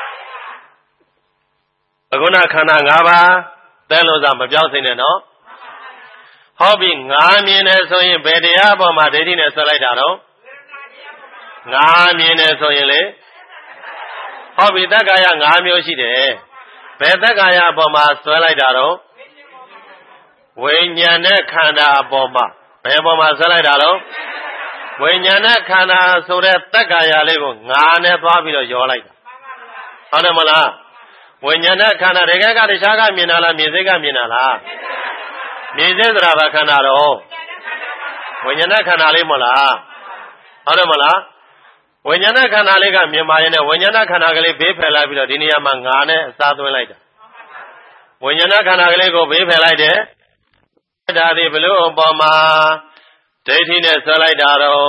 S1: အခုနခန္ဓာ၅ပါးသဲလို့စားမပြောင်းစိမ့်နဲ့နော်ဟောပြီငါမြင်တယ်ဆိုရင်ဘယ်တရားပေါ်မှာဒိဋ္ဌိနဲ့ဆွဲလိုက်တာတော့ငါမြင်တယ်ဆိုရင်လေဟောပြီတက္ကာယ၅မျိုးရှိတယ်ဘယ်တက္ကာယပေါ်မှာဆွဲလိုက်တာတော့ဝိညာဉ်နဲ့ခန္ဓာပေါ်မှာဘယ်ပေါ်မှာဆွဲလိုက်တာတော့ဝိညာဉ်နဲ့ခန္ဓာဆိုတဲ့တက္ကာယလေးကိုငါနဲ့သွားပြီးတော့ရောလိုက်တာဟုတ်တယ်မလားဝိညာဉ်နဲ့ခန္ဓာတကယ်ကတရားကမြင်တာလားမြင်စိတ်ကမြင်တာလားမြင်စိတ်ဆိုတာဘာခန္ဓာတော့ဝိညာဉ်နဲ့ခန္ဓာလေးမလားဟုတ်တယ်မလားဝိညာဉ်နဲ့ခန္ဓာလေးကမြင်ပါရဲ့နဲ့ဝိညာဉ်နဲ့ခန္ဓာကလေးဘေးဖယ်လိုက်ပြီးတော့ဒီနေရာမှာငါနဲ့အစားသွင်းလိုက်တာဝိညာဉ်နဲ့ခန္ဓာကလေးကိုဘေးဖယ်လိုက်တယ်ဒါဒီဘလို့အပေါ်မှာဒိဋ္ဌိနဲ့ဆွဲလိုက်တာတော့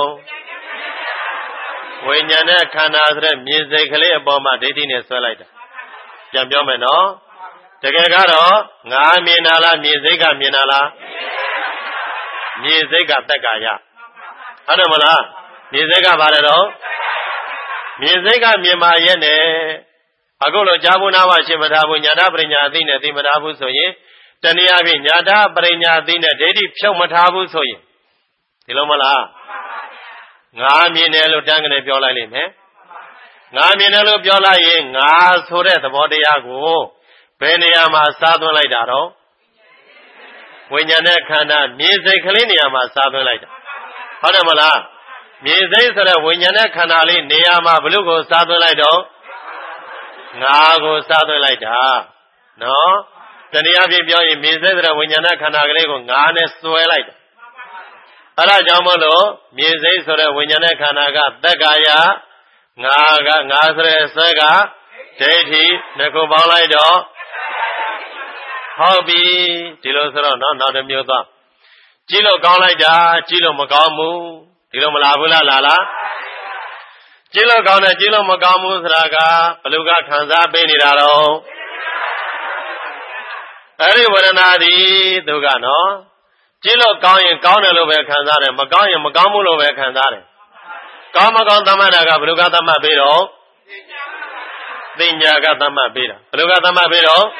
S1: ဝိညာဉ်နဲ့ခန္ဓာဆိုတဲ့မြင်စိတ်ကလေးအပေါ်မှာဒိဋ္ဌိနဲ့ဆွဲလိုက်တာပြန်ပြောမယ်နော်တကယ်ကတော့ငါမြင်တာလားမြင်စိတ်ကမြင်တာလားမြင်စိတ်ကတက္ကာယဟုတ်တယ်မလားမြင်စိတ်ကဘာလဲတော့မြင်စိတ်ကမြင်ပါရဲ့နဲ့အခုလိုကြာဘူးနာမရှင်မထားဘူးညာတပရိညာအသိနဲ့သိမထားဘူးဆိုရင်တနည်းအားဖြင့်ညာတပရိညာအသိနဲ့ဒိဋ္ဌိဖြုတ်မထားဘူးဆိုရင်ဒီလိုမလားငါမြင်တယ်လို့တန်းကနေပြောလိုက်လိမ့်မယ်ငါမြင်တယ်လို့ပြောလိုက်ရင်ငါဆိုတဲ့သဘောတရားကိုဘယ်နေရာမှာစားသွင်းလိုက်တာတော့ဝိညာဉ်နဲ့ခန္ဓာမြင်စိတ်ကလေးနေရာမှာစားသွင်းလိုက်တာဟုတ်တယ်မလားမြေစိတ်ဆိုတဲ့ဝိညာဉ်နဲ့ခန္ဓာလေးနေရာမှာဘလို့ကိုစားသွင်းလိုက်တော့ငါကိုစားသွင်းလိုက်တာနော်တနည်းအားဖြင့်ပြောရင်မြေစိတ်ဆိုတဲ့ဝိညာဉ်နဲ့ခန္ဓာကလေးကိုငါနဲ့စွဲလိုက်တာအဲ့ဒါကြောင့်မို့လို့မြေစိတ်ဆိုတဲ့ဝိညာဉ်နဲ့ခန္ဓာကသက္ကာယငါကငါဆိုတဲ့ဆွဲကဒိဋ္ဌိနှစ်ခုပေါင်းလိုက်တော့ဟုတ်ပြီဒီလိုဆိုတော့နော်နောက်တစ်မျိုးသွားကြည့်လို့ကောင်းလိုက်တာကြည့်လို့မကောင်းဘူးဒီလိုမလားဘူးလားလားလားကြည့်လို့ကောင်းတယ်ကြည့်လို့မကောင်းဘူးဆိုတာကဘလူကခံစားပေးနေတာတော့အဲ့ဒီဝေဒနာဒီသူကနော်ကြည့်လို့ကောင်းရင်ကောင်းတယ်လို့ပဲခံစားတယ်မကောင်းရင်မကောင်းဘူးလို့ပဲခံစားတယ်ကောင်းမကောင်းသမတ်တာကဘလူကသမတ်ပေးတော့ပညာကသမတ်ပေးတာဘလူကသမတ်ပေးတော့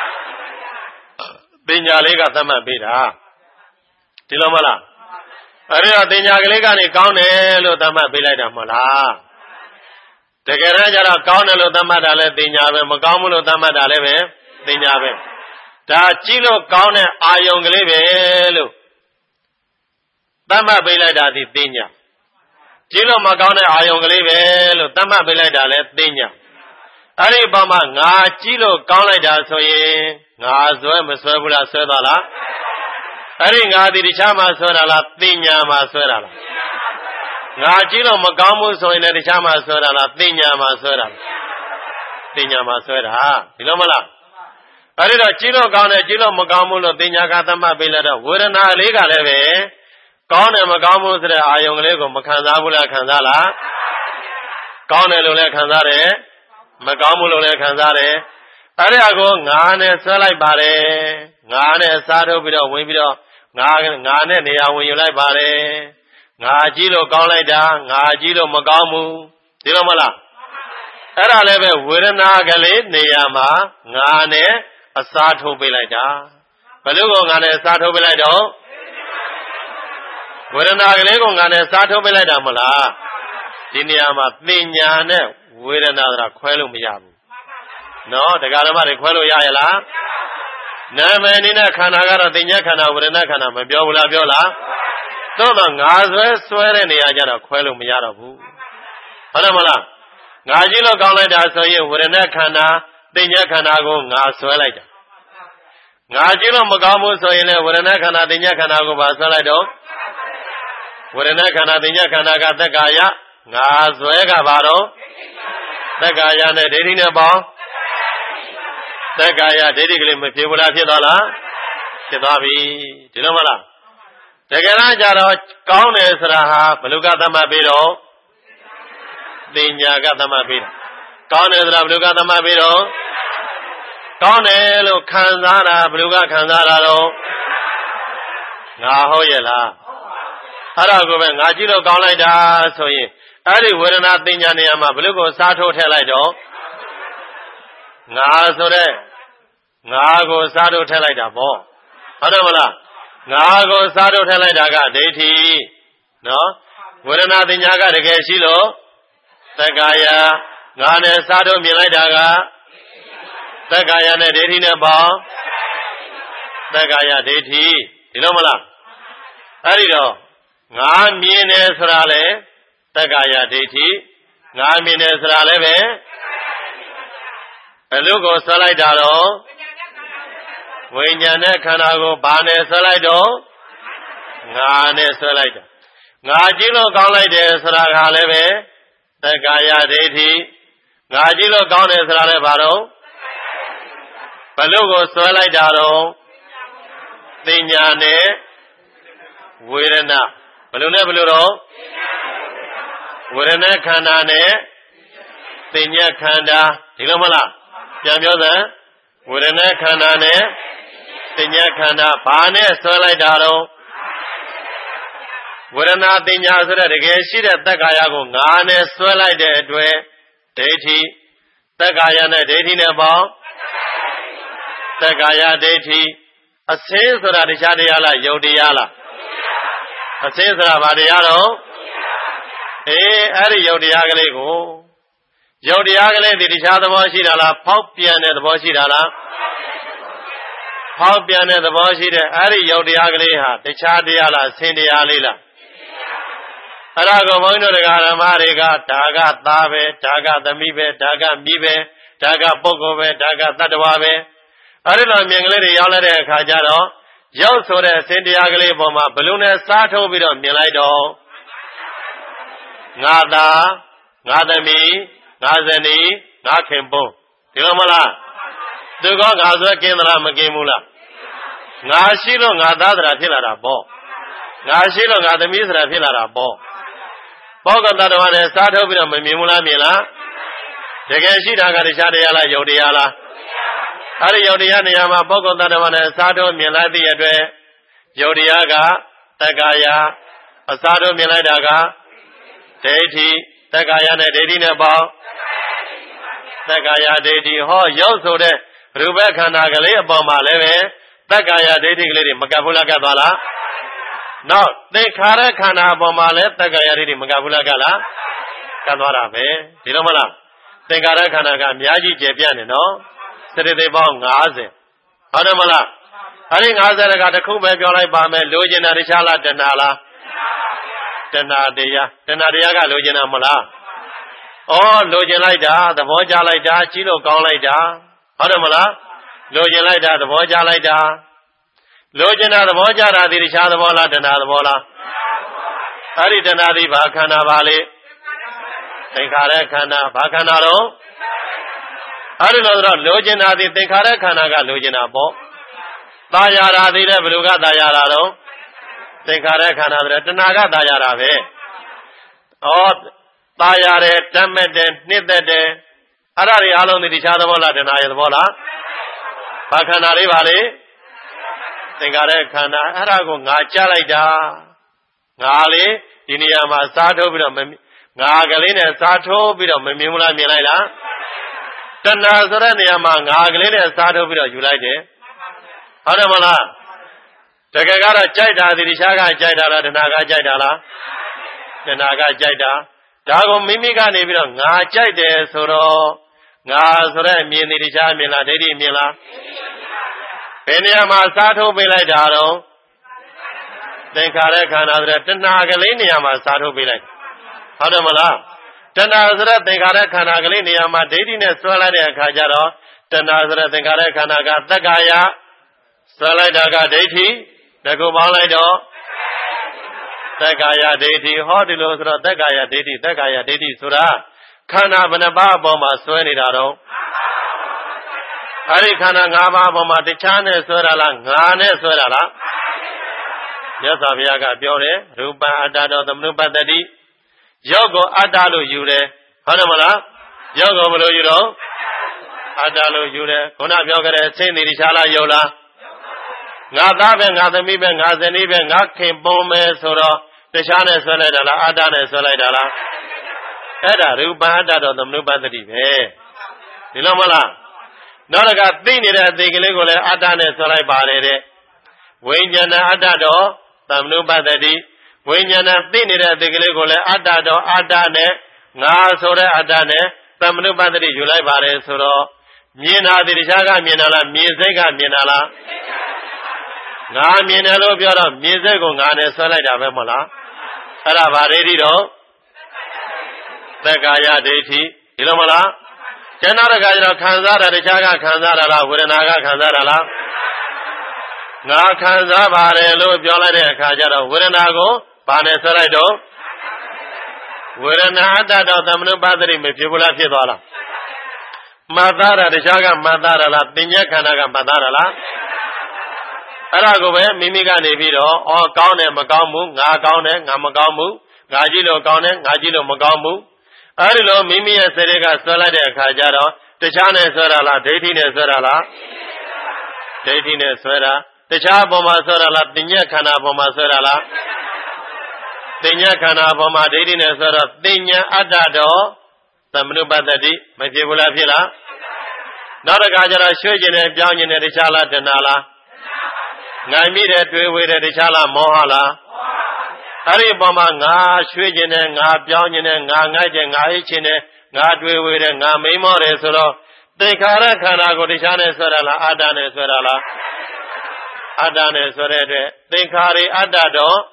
S1: ပညာလေးကသမတ်ပေးတာဒီလိုမလားအဲ့ဒီတော့ပညာကလေးကနေကောင်းတယ်လို့သမတ်ပေးလိုက်တာမဟုတ်လားတကယ်တမ်းကျတော့ကောင်းတယ်လို့သမတ်တာလည်းပညာပဲမကောင်းဘူးလို့သမတ်တာလည်းပဲပညာပဲဒါကြည့်လို့ကောင်းတဲ့အာယုံကလေးပဲလို့သတ်မှတ်ပေးလိုက်တာဒီသိညာကြည့်လို့မကောင်းတဲ့အာယုံကလေးပဲလို့သတ်မှတ်ပေးလိုက်တာလဲသိညာအဲ့ဒီပုံမှာငါကြည့်လို့ကောင်းလိုက်တာဆိုရင်ငါဆွဲမဆွဲဘူးလားဆွဲသွားလားအဲ့ဒီငါဒီတခြားမှာဆွဲတာလားသိညာမှာဆွဲတာလားငါကြည့်လို့မကောင်းဘူးဆိုရင်လည်းတခြားမှာဆွဲတာလားသိညာမှာဆွဲတာလားသိညာမှာဆွဲတာဒီလိုမလားအဲ့ဒီတော့ကြည့်လို့ကောင်းတယ်ကြည့်လို့မကောင်းဘူးလို့သိညာကသတ်မှတ်ပေးလိုက်တော့ဝေဒနာလေးကလည်းပဲကောင်းတယ်မကောင်းဘူးဆိုတဲ့အာယုံကလေးကိုမခံစားဘူးလားခံစားလားကောင်းတယ်လို့လည်းခံစားတယ်မကောင်းဘူးလို့လည်းခံစားတယ်အဲ့ဒါကိုငါနဲ့ဆွဲလိုက်ပါတယ်ငါနဲ့စားထုတ်ပြီးတော့ဝင်ပြီးတော့ငါငါနဲ့နေရာဝင်ယူလိုက်ပါတယ်ငါကြည့်လို့ကောင်းလိုက်တာငါကြည့်လို့မကောင်းဘူးဒီလိုမလားအဲ့ဒါလည်းပဲဝေဒနာကလေးနေရာမှာငါနဲ့အစားထိုးပေးလိုက်တာဘယ်လိုကိုငါနဲ့စားထိုးပေးလိုက်တော့ဝေဒနာကလေးကိုငါနဲ့စားထုတ်ပေးလိုက်တာမလားဒီနေရာမှာပညာနဲ့ဝေဒနာဆိုတာခွဲလို့မရဘူးနော်တရားဓမ္မတွေခွဲလို့ရရဲ့လားနာမည်အနေနဲ့ခန္ဓာကတော့ပညာခန္ဓာဝေဒနာခန္ဓာမပြောဘူးလားပြောလားသို့တော့ငါဆွဲဆွဲတဲ့နေရာကျတော့ခွဲလို့မရတော့ဘူးဟုတ်တယ်မလားငါကြည့်လို့ကောင်းလိုက်တာဆိုရင်ဝေဒနာခန္ဓာပညာခန္ဓာကိုငါဆွဲလိုက်တာငါကြည့်လို့မကောင်းဘူးဆိုရင်လည်းဝေဒနာခန္ဓာပညာခန္ဓာကိုပါဆွဲလိုက်တော့ဝေဒနာခန္ဓာပညာခန္ဓာကသက္ကာယငါဆွဲကပါတော့သက္ကာယနဲ့ဒိဋ္ဌိနဲ့ပေါင်းသက္ကာယဒိဋ္ဌိကလေးမဖြစ်ဘူးလားဖြစ်သွားလားဖြစ်သွားပြီဒီလိုမလားတကယ်တော့ကြတော့ကောင်းတယ်ဆိုတာဟာဘလူကသမတ်ပြီးတော့ပညာကသမတ်ပြီးတာကောင်းတယ်ဆိုတာဘလူကသမတ်ပြီးတော့ကောင်းတယ်လို့ခံစားတာဘလူကခံစားတာတော့ငါဟုတ်ရဲ့လားအဲ့ဒါကိုပဲငါကြည့်လို့ကောင်းလိုက်တာဆိုရင်အဲ့ဒီဝေဒနာပညာနေရာမှာဘလူကိုစားထိုးထည့်လိုက်တော့ငါဆိုတဲ့ငါကိုစားထိုးထည့်လိုက်တာပေါ့ဟုတ်တယ်မလားငါကိုစားထိုးထည့်လိုက်တာကဒိဋ္ဌိနော်ဝေဒနာပညာကတကယ်ရှိလို့သက္ကာယငါနဲ့စားထိုးမြင်လိုက်တာကသက္ကာယနဲ့ဒိဋ္ဌိနဲ့ပေါင်းသက္ကာယဒိဋ္ဌိဒီလိုမလားအဲ့ဒီတော့ငါမြင်တယ်ဆိုတာလေသက္ကာယဒိဋ္ဌိငါမြင်တယ်ဆိုတာလည်းပဲဘယ်လိုကိုဆွဲလိုက်တာတော့ဝိညာဉ်နဲ့ခန္ဓာကိုဘာနဲ့ဆွဲလိုက်တော့ငါနဲ့ဆွဲလိုက်တာငါကြည့်လို့ကောင်းလိုက်တယ်ဆိုတာကလည်းပဲသက္ကာယဒိဋ္ဌိငါကြည့်လို့ကောင်းတယ်ဆိုတာလည်းဘာတော့ဘယ်လိုကိုဆွဲလိုက်တာတော့ပညာနဲ့ဝေဒနာဘယ်လိုနဲ့ဘယ်လိုတော့ဝေဒနာခန္ဓာနဲ့ပညာခန္ဓာဒီလိုမလားပြန်ပြောစမ်းဝေဒနာခန္ဓာနဲ့ပညာခန္ဓာဘာနဲ့ဆွဲလိုက်တာတော့ဝေဒနာပညာဆိုတဲ့တကယ်ရှိတဲ့သက္ကာယကိုငါနဲ့ဆွဲလိုက်တဲ့အတွက်ဒိဋ္ဌိသက္ကာယနဲ့ဒိဋ္ဌိနဲ့ပေါင်းသက္ကာယဒိဋ္ဌိအစင်းဆိုတာတရားတရားလားယုတ်တရားလားအစင်းဆိုတာဘာတရားတော့အေးအဲ့ဒီယုတ်တရားကလေးကိုယုတ်တရားကလေးဒီတရားသဘောရှိတာလားဖောက်ပြန်တဲ့သဘောရှိတာလားဖောက်ပြန်တဲ့သဘောရှိတဲ့အဲ့ဒီယုတ်တရားကလေးဟာတရားတရားလားအစင်းတရားလေးလားအဲ့ဒါကိုဘုန်းကြီးတို့ဓမ္မတွေကဒါကသားပဲဒါကသမီးပဲဒါကမိပဲဒါကပုဂ္ဂိုလ်ပဲဒါကတတ္တဝါပဲအဲ့ဒီလိုမြင်ကလေးတွေရောက်လာတဲ့အခါကျတော့ရုပ်ဆိုတဲ့အစဉ်တရားကလေးပေါ်မှာဘလူနဲ့စားထုတ်ပြီးတော့မြင်လိုက်တော့ငါသာငါသမီးငါဇနီးငါခင်ပွန်းဒီလိုမလားသူကငါဆိုကင်းသလားမကင်းဘူးလားငါရှိလို့ငါသားသရာဖြစ်လာတာပေါ့ငါရှိလို့ငါသမီးသရာဖြစ်လာတာပေါ့ဘောကတတော်နဲ့စားထုတ်ပြီးတော့မမြင်ဘူးလားမြင်လားတကယ်ရှိတာကတရားတရားလားယုတ်တရားလားအဲ့ဒီယုတ်တရားနေရာမှာဘောကတတော်နဲ့စားထုတ်မြင်လိုက်တဲ့အတွက်ယုတ်တရားကတက္ကာယအစားထုတ်မြင်လိုက်တာကဒိဋ္ဌိတက္ကာယနဲ့ဒိဋ္ဌိနဲ့ပေါင်းတက္ကာယဒိဋ္ဌိဟောရုပ်ဆိုတဲ့ရူပခန္ဓာကလေးအပေါ်မှာလည်းပဲတက္ကာယဒိဋ္ဌိကလေးတွေမကပ်ဘူးလားကပ်သွားလားနောက်သင်္ခါရခန္ဓာအပေါ်မှာလည်းတက္ကာယဒိဋ္ဌိမကပ်ဘူးလားကပ်လားကပ်သွားတာပဲဒီလိုမလားသင်္ခါရခန္ဓာကအများကြီးကျယ်ပြန့်နေနော်စရတိပေါင်း၅၀ဟုတ်တယ်မလားအဲ့ဒီ၅၀ကတစ်ခုပဲပြောလိုက်ပါမယ်လိုချင်တာတခြားလားတဏှာလားတဏှာတရားတဏှာတရားကလိုချင်တာမလားဩလိုချင်လိုက်တာသဘောကျလိုက်တာကြီးလို့ကောင်းလိုက်တာဟုတ်တယ်မလားလိုချင်လိုက်တာသဘောကျလိုက်တာလိုချင်တာသဘောကျတာဒီတခြားသဘောလားတဏှာသဘောလားအဲ့ဒီတဏှာဒီဘာခန္ဓာပါလေသင်္ခါရခန္ဓာဘာခန္ဓာတော့အဲ့ဒီလိုဆိုတော့လိုချင်တာဒီသင်္ခါရခန္ဓာကလိုချင်တာပေါ့ตายาရာသေးတဲ့ဘယ်လိုကตายာရာတော့သင်္ခါရခန္ဓာတဲ့တဏှာကตายာရာပဲဩตายာတယ်တတ်မဲ့တယ်နှစ်သက်တယ်အဲ့ဒါတွေအားလုံးဒီတခြားသဘောလားတဏှာရဲ့သဘောလားဘာခန္ဓာလေးပါလေသင်္ခါရခန္ဓာအဲ့ဒါကိုငါကြားလိုက်တာငါလေဒီနေရာမှာစားထိုးပြီးတော့ငါကလေးနဲ့စားထိုးပြီးတော့မမြင်ဘူးလားမြင်လိုက်လားတဏှာဆိုတဲ့နေရာမှာငါကလေးနဲ့စားထိုးပြီးတော့ယူလိုက်တယ်ဟုတ်တယ်မလားတကယ်ကတော့ကြိုက်တာဒီတခြားကကြိုက်တာလားတဏှာကကြိုက်တာလားတဏှာကကြိုက်တာဒါကိုမိမိကနေပြီးတော့ငါကြိုက်တယ်ဆိုတော့ငါဆိုတဲ့မြင်ဒီတခြားမြင်လားဒိဋ္ဌိမြင်လားဘယ်နေရာမှာစားထုတ်ပေးလိုက်တာတော့သင်္ခါရခန္ဓာဆိုတဲ့တဏှာကလေးနေရာမှာစားထုတ်ပေးလိုက်ဟုတ်တယ်မလားတဏှာဆိုတဲ့သင်္ခါရခန္ဓာကလေးနေရာမှာဒိဋ္ဌိနဲ့ဆွဲလိုက်တဲ့အခါကျတော့တဏှာဆိုတဲ့သင်္ခါရခန္ဓာကသက္ကာယဆွဲလိုက်တာကဒိဋ္ဌိတကူပေါင်းလိုက်တော့သက္ကာယဒိဋ္ဌိဟောဒီလိုဆိုတော့သက္ကာယဒိဋ္ဌိသက္ကာယဒိဋ္ဌိဆိုတာခန္ဓာဘယ်နှပါးအပေါ်မှာဆွဲနေတာတော့အဲ့ဒီခန္ဓာ၅ပါးအပေါ်မှာတခြားနဲ့ဆွဲတာလားငါနဲ့ဆွဲတာလားမြတ်စွာဘုရားကပြောတယ်ရူပအတ္တတော်သမနုပတ္တိရုပ်ကိုအတ္တလို့ယူတယ်ဟုတ်တယ်မလားရုပ်ကိုဘယ်လိုယူတော့အတ္တလို့ယူတယ်ခုနပြောခဲ့တဲ့စိတ်နေတခြားလားယုတ်လားငါသားပဲငါသမီးပဲငါဇနီးပဲငါခင်ပွန်းပဲဆိုတော့တခြားနဲ့ဆွဲလိုက်တာလားအတ္တနဲ့ဆွဲလိုက်တာလားအဲ့ဒါရူပအတ္တတော်သမနုပတ္တိပဲဒီလိုမလားနောက်တစ်ခါသိနေတဲ့အသေးကလေးကိုလည်းအတ္တနဲ့ဆွဲလိုက်ပါတယ်တဲ့ဝိညာဏအတ္တတော်သမနုပတ္တိဝိညာဏသိနေတဲ့အသေးကလေးကိုလည်းအတ္တတော်အတ္တနဲ့ငါဆိုတဲ့အတ္တနဲ့သမနုပတ္တိယူလိုက်ပါတယ်ဆိုတော့မြင်တာဒီတခြားကမြင်တာလားမြင်စိတ်ကမြင်တာလားငါမြင်တယ်လို့ပြောတော့မြင်စိတ်ကိုငါနဲ့ဆွဲလိုက်တာပဲမဟုတ်လားအဲ့ဒါဗာဒိဋ္ဌိတော့သက္ကာယဒိဋ္ဌိဒီလိုမလားကျန်တဲ့ခါကျတော့ခံစားတာတခြားကခံစားတာလားဝေဒနာကခံစားတာလားငါခံစားပါတယ်လို့ပြောလိုက်တဲ့အခါကျတော့ဝေဒနာကိုဘာနဲ့ဆွဲလိုက်တော့ဝေဒနာအတ္တတော့သမနုပတ္တိမဖြစ်ဘူးလားဖြစ်သွားလားမှတ်သားတာတခြားကမှတ်သားတာလားပညာခန္ဓာကမှတ်သားတာလားအဲ့ဒါကိုပဲမိမိကနေပြီးတော့အော်ကောင်းတယ်မကောင်းဘူးငါကောင်းတယ်ငါမကောင်းဘူးငါကြည့်လို့ကောင်းတယ်ငါကြည့်လို့မကောင်းဘူးအဲ့ဒီလိုမိမိရဲ့စိတ်တွေကဆွဲလိုက်တဲ့အခါကျတော့တခြားနဲ့ဆွဲတာလားဒိဋ္ဌိနဲ့ဆွဲတာလားဒိဋ္ဌိနဲ့ဆွဲတာတခြားပေါ်မှာဆွဲတာလားပညာခန္ဓာပေါ်မှာဆွဲတာလားပညာခန္ဓာပေါ်မှာဒိဋ္ဌိနဲ့ဆွဲတော့ပညာအတ္တတော်သမနုပတ္တိမဖြစ်ဘူးလားဖြစ်လားနောက်တစ်ခါကျတော့ရွှေ့ခြင်းနဲ့ပြောင်းခြင်းနဲ့တခြားလားတဏှာလားနိုင်မိတဲ့တွေးဝေတဲ့တခြားလားမောဟလားအဲ့ဒီပေါ်မှာငါရွှေ့ခြင်းနဲ့ငါပြောင်းခြင်းနဲ့ငါငိုက်ခြင်းငါအိတ်ခြင်းနဲ့ငါတွေးဝေတဲ့ငါမိန်မောတယ်ဆိုတော့သင်္ခါရခန္ဓာကိုတခြားနဲ့ဆွဲတာလားအတ္တနဲ့ဆွဲတာလားအတ္တနဲ့ဆွဲတဲ့အတွက်သင်္ခါရိအတ္တတော့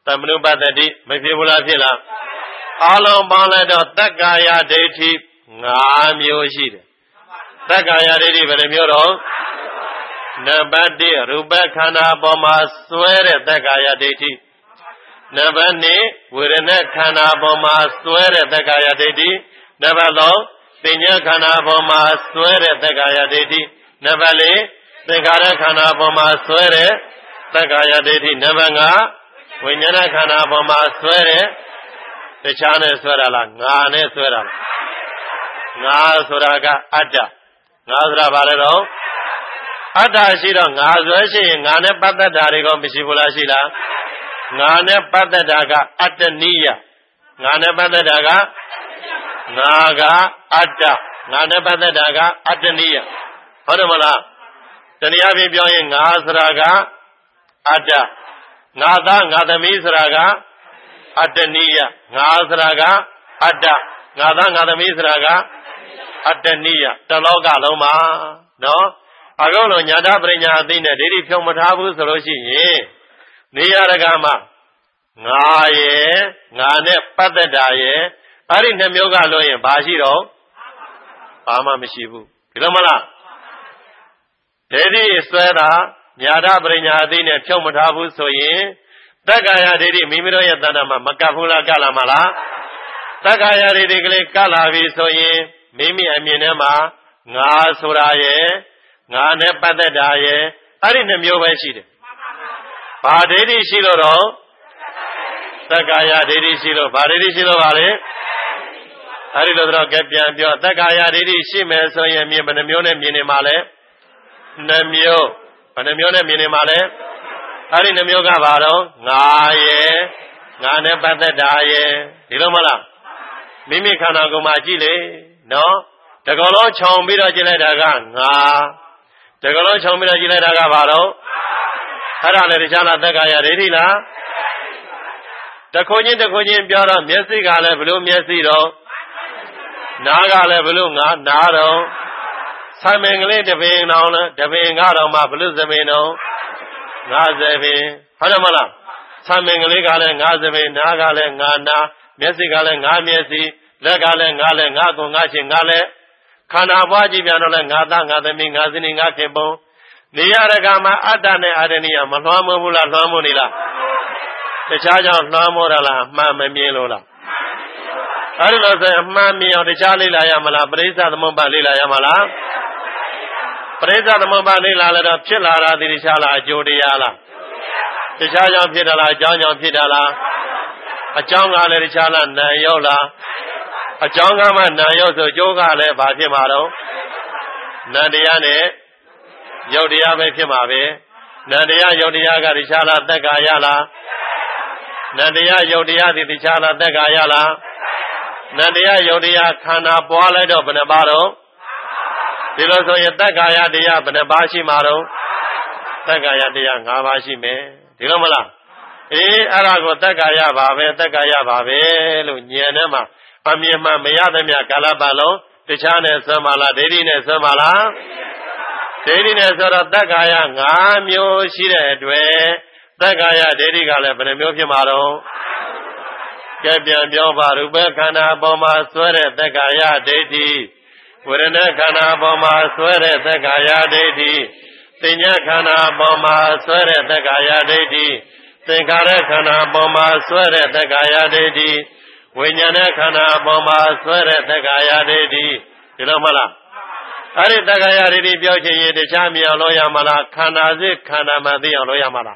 S1: သမနုပတ္တိမဖြစ်ဘူးလားဖြစ်လားအလုံးပေါင်းလိုက်တော့တက္ကာယဒိဋ္ဌိ၅မျိုးရှိတယ်တက္ကာယဒိဋ္ဌိဘယ်နှမျိုးတော့နံပါတ်တစ်ရူပခန္ဓာပေါ်မှာစွဲတဲ့တက္ကာယဒိဋ္ဌိနံပါတ်နှစ်ဝေဒနာခန္ဓာပေါ်မှာစွဲတဲ့တက္ကာယဒိဋ္ဌိနံပါတ်သုံးပညာခန္ဓာပေါ်မှာစွဲတဲ့တက္ကာယဒိဋ္ဌိနံပါတ်လေးသင်္ခါရခန္ဓာပေါ်မှာစွဲတဲ့တက္ကာယဒိဋ္ဌိနံပါတ်ငါးဝိညာဏခန္ဓာပေါ်မှာစွဲတဲ့တခြားနဲ့စွဲတာလားငါနဲ့စွဲတာလားငါဆိုတာကအတ္တငါဆိုတာဘာလဲတော့အတ္တရှိတော့ငါစွဲရှိရင်ငါနဲ့ပတ်သက်တာတွေကမရှိဘူးလားရှိလားငါနဲ့ပတ်သက်တာကအတ္တနိယငါနဲ့ပတ်သက်တာကငါကအတ္တငါနဲ့ပတ်သက်တာကအတ္တနိယဟုတ်တယ်မလားတနည်းအားဖြင့်ပြောရင်ငါဆိုတာကအတ္တငါသားငါသမီးဆိုတာကအတ္တနိယငါဆိုတာကအတ္တငါသားငါသမီးဆိုတာကအတ္တနိယတလောကလုံးမှာနော်အခုလိုညာတပရိညာအသိနဲ့ဒိဋ္ဌိဖြုံမထားဘူးဆိုလို့ရှိရင်နေရတကမှာငါရဲ့ငါနဲ့ပတ်သက်တာရဲ့အဲ့ဒီနှမျိုးကလို့ရင်ဘာရှိတော့ဘာမှမရှိဘူးဒီလိုမလားဒိဋ္ဌိဆွဲတာညာတပရိညာအသိနဲ့ဖြုံမထားဘူးဆိုရင်တက္ကာယဒိဋ္ဌိမိမိတို့ရဲ့တဏ္ဍာမှာမကပ်ဘူးလားကပ်လာမလားတက္ကာယဒိဋ္ဌိကလေးကပ်လာပြီဆိုရင်မိမိအမြင်ထဲမှာငါဆိုတာရဲ့ငါနဲ့ပတ်သက်တာရဲ့အဲ့ဒီနှမျိုးပဲရှိတယ်ဘာဒိဋ္ဌိရှိလို့တော့တက္ကာယဒိဋ္ဌိရှိလို့ဘာဒိဋ္ဌိရှိလို့ပါလဲအဲ့ဒီလိုတော့ကပြန်ပြောတက္ကာယဒိဋ္ဌိရှိမယ်ဆိုရင်မြင်ဘယ်နှမျိုးနဲ့မြင်နေမှာလဲနှမျိုးဘယ်နှမျိုးနဲ့မြင်နေမှာလဲအဲ့ဒီနှမျိုးကဘာတော့ငါရဲ့ငါနဲ့ပတ်သက်တာရဲ့ဒီလိုမလားမိမိခန္ဓာကိုယ်မှာကြည့်လေနော်တကောလုံးခြုံပြီးတော့ကြည့်လိုက်တာကငါတကောလုံးခြုံပြီးတော့ကြည့်လိုက်တာကဘာတော့အဲ့ဒါလည်းတခြားလားတက္ကာယဒိဋ္ဌိလားတခုချင်းတခုချင်းပြောတော့မျက်စိကလည်းဘလို့မျက်စိတော့နားကလည်းဘလို့ငါနားတော့ဆံမင်ကလေးတပင်တော်လဲတပင်ကတော့မှဘလို့သပင်တော့ငါသပင်ဟုတ်တယ်မလားဆံမင်ကလေးကလည်းငါသပင်နားကလည်းငါနားမျက်စိကလည်းငါမျက်စိလက်ကလည်းငါလည်းငါကုံငါချင်းငါလည်းခန္ဓာပွားကြည့်ပြန်တော့လည်းငါသားငါသမီးငါဇနီးငါခင်ပုံနေရတကမှာအတ္တနဲ့အရဏိယမလွှမ်းမိုးဘူးလားလွှမ်းမိုးနေလားတခြားကြောင့်လွှမ်းမိုးတာလားအမှန်မမြင်လို့လားအဲ့ဒီလိုဆိုအမှန်မြင်အောင်တခြားလေ့လာရမလားပရိစ္ဆသမုပ္ပါလေ့လာရမလားပရိစ္ဆသမုပ္ပါလေ့လာလည်းတော့ဖြစ်လာတာဒီတခြားလားအကျိုးတရားလားတခြားကြောင့်ဖြစ်တာလားအကြောင်းကြောင့်ဖြစ်တာလားအကြောင်းကလည်းတခြားလားနာယောလားအကြောင်းကမှနာယောဆိုအကျိုးကလည်းဘာဖြစ်မှာတော့နန္တရားနဲ့ယုတ်တရားပဲဖြစ်မှာပဲနန္တရားယုတ်တရားကတခြားလားတက္ကာယလားနန္တရားယုတ်တရားဒီတခြားလားတက္ကာယလားနန္တရားယုတ်တရားခန္ဓာပွားလိုက်တော့ဘယ်နှပါတော့ဒီလိုဆိုရင်တက္ကာယတရားဘယ်နှပါရှိမှာတော့တက္ကာယတရား၅ပါးရှိမယ်ဒီလိုမလားအေးအဲ့ဒါကိုတက္ကာယပါပဲတက္ကာယပါပဲလို့ဉာဏ်နဲ့မှအမြင်မှမရသမျှကာလပတ်လုံးတခြားနဲ့ဆွမ်းပါလားဒိဋ္ဌိနဲ့ဆွမ်းပါလားဒိဋ္ဌိနဲ့ဆိုတော့တက္ကာယ၅မျိုးရှိတဲ့အတွက်တက္ကာယဒိဋ္ဌိကလည်းဘယ်နှမျိုးဖြစ်မှာတော့ကဲပြန်ပြောပါရူပခန္ဓာပေါ်မှာဆွဲတဲ့တက္ကာယဒိဋ္ဌိဝေဒနာခန္ဓာပေါ်မှာဆွဲတဲ့တက္ကာယဒိဋ္ဌိသင်ညာခန္ဓာပေါ်မှာဆွဲတဲ့တက္ကာယဒိဋ္ဌိသင်္ခါရခန္ဓာပေါ်မှာဆွဲတဲ့တက္ကာယဒိဋ္ဌိဝိညာဏခန္ဓာပေါ်မှာဆွဲတဲ့တက္ကာယဒိဋ္ဌိဒီလိုမလားအဲ့ဒီတက္ကာယဒိဋ္ဌိပြောချင်ရင်တခြားမြင်အောင်လို့ရမလားခန္ဓာစစ်ခန္ဓာမှသိအောင်လို့ရမလား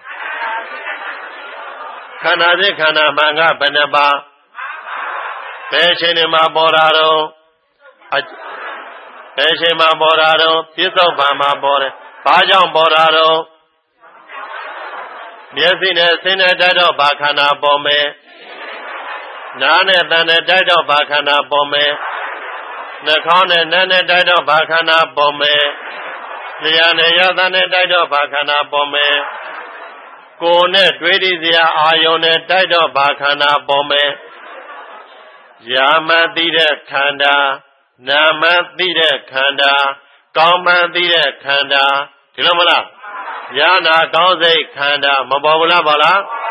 S1: ခန္ဓာစစ်ခန္ဓာမှကဘယ်နှပါဘယ်အချိန်မှာပေါ်တာတော့ဘယ်အချိန်မှာပေါ်တာတော့ပြစ္ဆုတ်ပံမှာပေါ်တယ်ဘာကြောင့်ပေါ်တာတော့မျက်စိနဲ့ဆင်းနဲ့တိုက်တော့ဘာခန္ဓာပေါ်မယ်နားနဲ့တန်နဲ့တိုက်တော့ဘာခန္ဓာပေါ်မယ်နှာခေါင်းနဲ့နားနဲ့တိုက်တော့ဘာခန္ဓာပေါ်မယ်လျှာနဲ့ရသနဲ့တိုက်တော့ဘာခန္ဓာပေါ်မယ်ကိုယ်နဲ့တွေးတည်စရာအာယုန်နဲ့တိုက်တော့ဘာခန္ဓာပေါ်မယ်ယာမသိတဲ့ခန္ဓာနာမသိတဲ့ခန္ဓာကောင်းမှန်သိတဲ့ခန္ဓာဒီလိုမလားညာနာကောင်းစိတ်ခန္ဓာမပေါ်ဘူးလားပါလား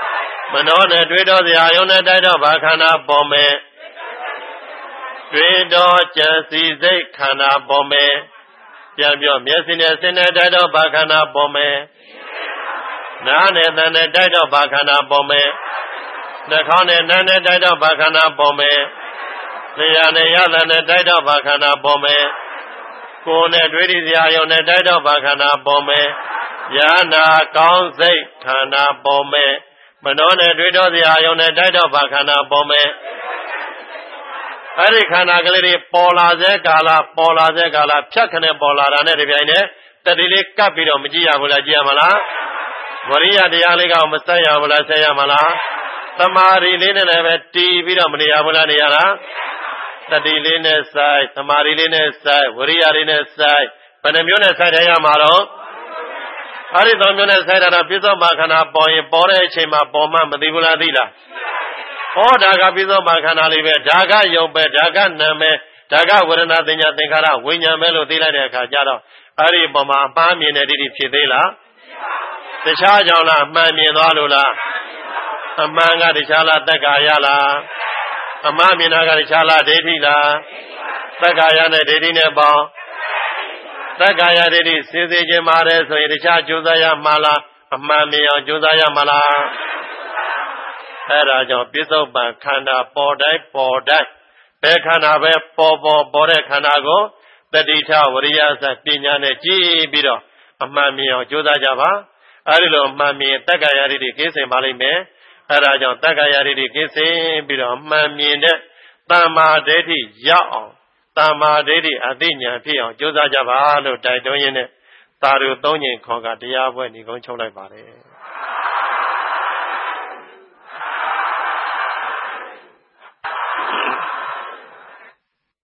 S1: မနောနဲ့တွေးတော်စရာယုံနဲ့တိုက်တော့ဘာခန္ဓာပေါ်မယ်တွေးတော်ကြံစီစိတ်ခန္ဓာပေါ်မယ်ပြန်ပြောမျက်စိနဲ့စိတ်နဲ့တိုက်တော့ဘာခန္ဓာပေါ်မယ်နားနဲ့သံနဲ့တိုက်တော့ဘာခန္ဓာပေါ်မယ်နှာခေါင်းနဲ့နားနဲ့တိုက်တော့ဘာခန္ဓာပေါ်မယ်လျှာနဲ့ရသနဲ့တိုက်တော့ဘာခန္ဓာပေါ်မယ်ကိုယ်နဲ့တွေးစရာယုံနဲ့တိုက်တော့ဘာခန္ဓာပေါ်မယ်ဉာဏ်နာကောင်းစိတ်ခန္ဓာပေါ်မယ်မနောနဲ့တွေးတော်စရာယုံနဲ့တိုက်တော့ဘာခန္ဓာပေါ်မယ်အဲ့ဒီခန္ဓာကလေးတွေပေါ်လာစေကာလပေါ်လာစေကာလဖြတ်ခနဲ့ပေါ်လာတာနဲ့ဒီပြိုင်နဲ့တတိလေးကပ်ပြီးတော့မကြည့်ရဘူးလားကြည့်ရမလားဝရိယတရားလေးကမဆက်ရဘူးလားဆက်ရမလားသမာဓိလေးနဲ့လည်းပဲတီးပြီးတော့မနေရဘူးလားနေရလားတတိလေးနဲ့စိုက်သမာဓိလေးနဲ့စိုက်ဝရိယလေးနဲ့စိုက်ဘယ်နှမျိုးနဲ့စိုက်ရရမှာတော့အဲ့ဒီသုံးမျိုးနဲ့စိုက်တာတော့ပြစ္ဆောမာခန္ဓာပေါ်ရင်ပေါ်တဲ့အချိန်မှာပေါ်မှမသိဘူးလားသိလားဟောဒါကပြစ္ဆောမာခန္ဓာလေးပဲဒါကယုံပဲဒါကနာမည်ဒါကဝေဒနာသင်ညာသင်္ခါရဝိညာဉ်ပဲလို့သိလိုက်တဲ့အခါကျတော့အဲ့ဒီပုံမှာအမှားမြင်တဲ့တိတိဖြစ်သေးလားတခြားကြောင့်လားအမှန်မြင်သွားလို့လားအမှန်ကတခြားလားတက္ကာယလားအမှားမြင်တာကတခြားလားဒိဋ္ဌိလားတက္ကာယနဲ့ဒိဋ္ဌိနဲ့ပေါင်းတက္ကာယဒိဋ္ဌိစေစေခြင်းပါတယ်ဆိုရင်တခြားကြိုးစားရမှာလားအမှန်မြင်အောင်ကြိုးစားရမှာလားအဲ့ဒါကြောင့်ပြစ္ဆုတ်ပံခန္ဓာပေါ်တိုင်းပေါ်တိုင်းဘယ်ခန္ဓာပဲပေါ်ပေါ်ပေါ်တဲ့ခန္ဓာကိုတတိထဝရိယစပညာနဲ့ကြည့်ပြီးတော့အမှန်မြင်အောင်ကြိုးစားကြပါအဲဒီလိုအမှန်မြင်တက္ကာယဒိဋ္ဌိကင်းစင်ပါလိမ့်မယ်အဲဒါကြောင့်တက္ကာယဒိဋ္ဌိကင်းစင်ပြီးတော့အမှန်မြင်တဲ့တမ္မာဒိဋ္ဌိရောက်အောင်တမ္မာဒိဋ္ဌိအသိဉာဏ်ဖြစ်အောင်ကြိုးစားကြပါလို့တိုက်တွန်းရင်းနဲ့သာဓုသုံးညင်ခေါ်ကတရားပွဲညီကုန်းချုပ်လိုက်ပါတယ်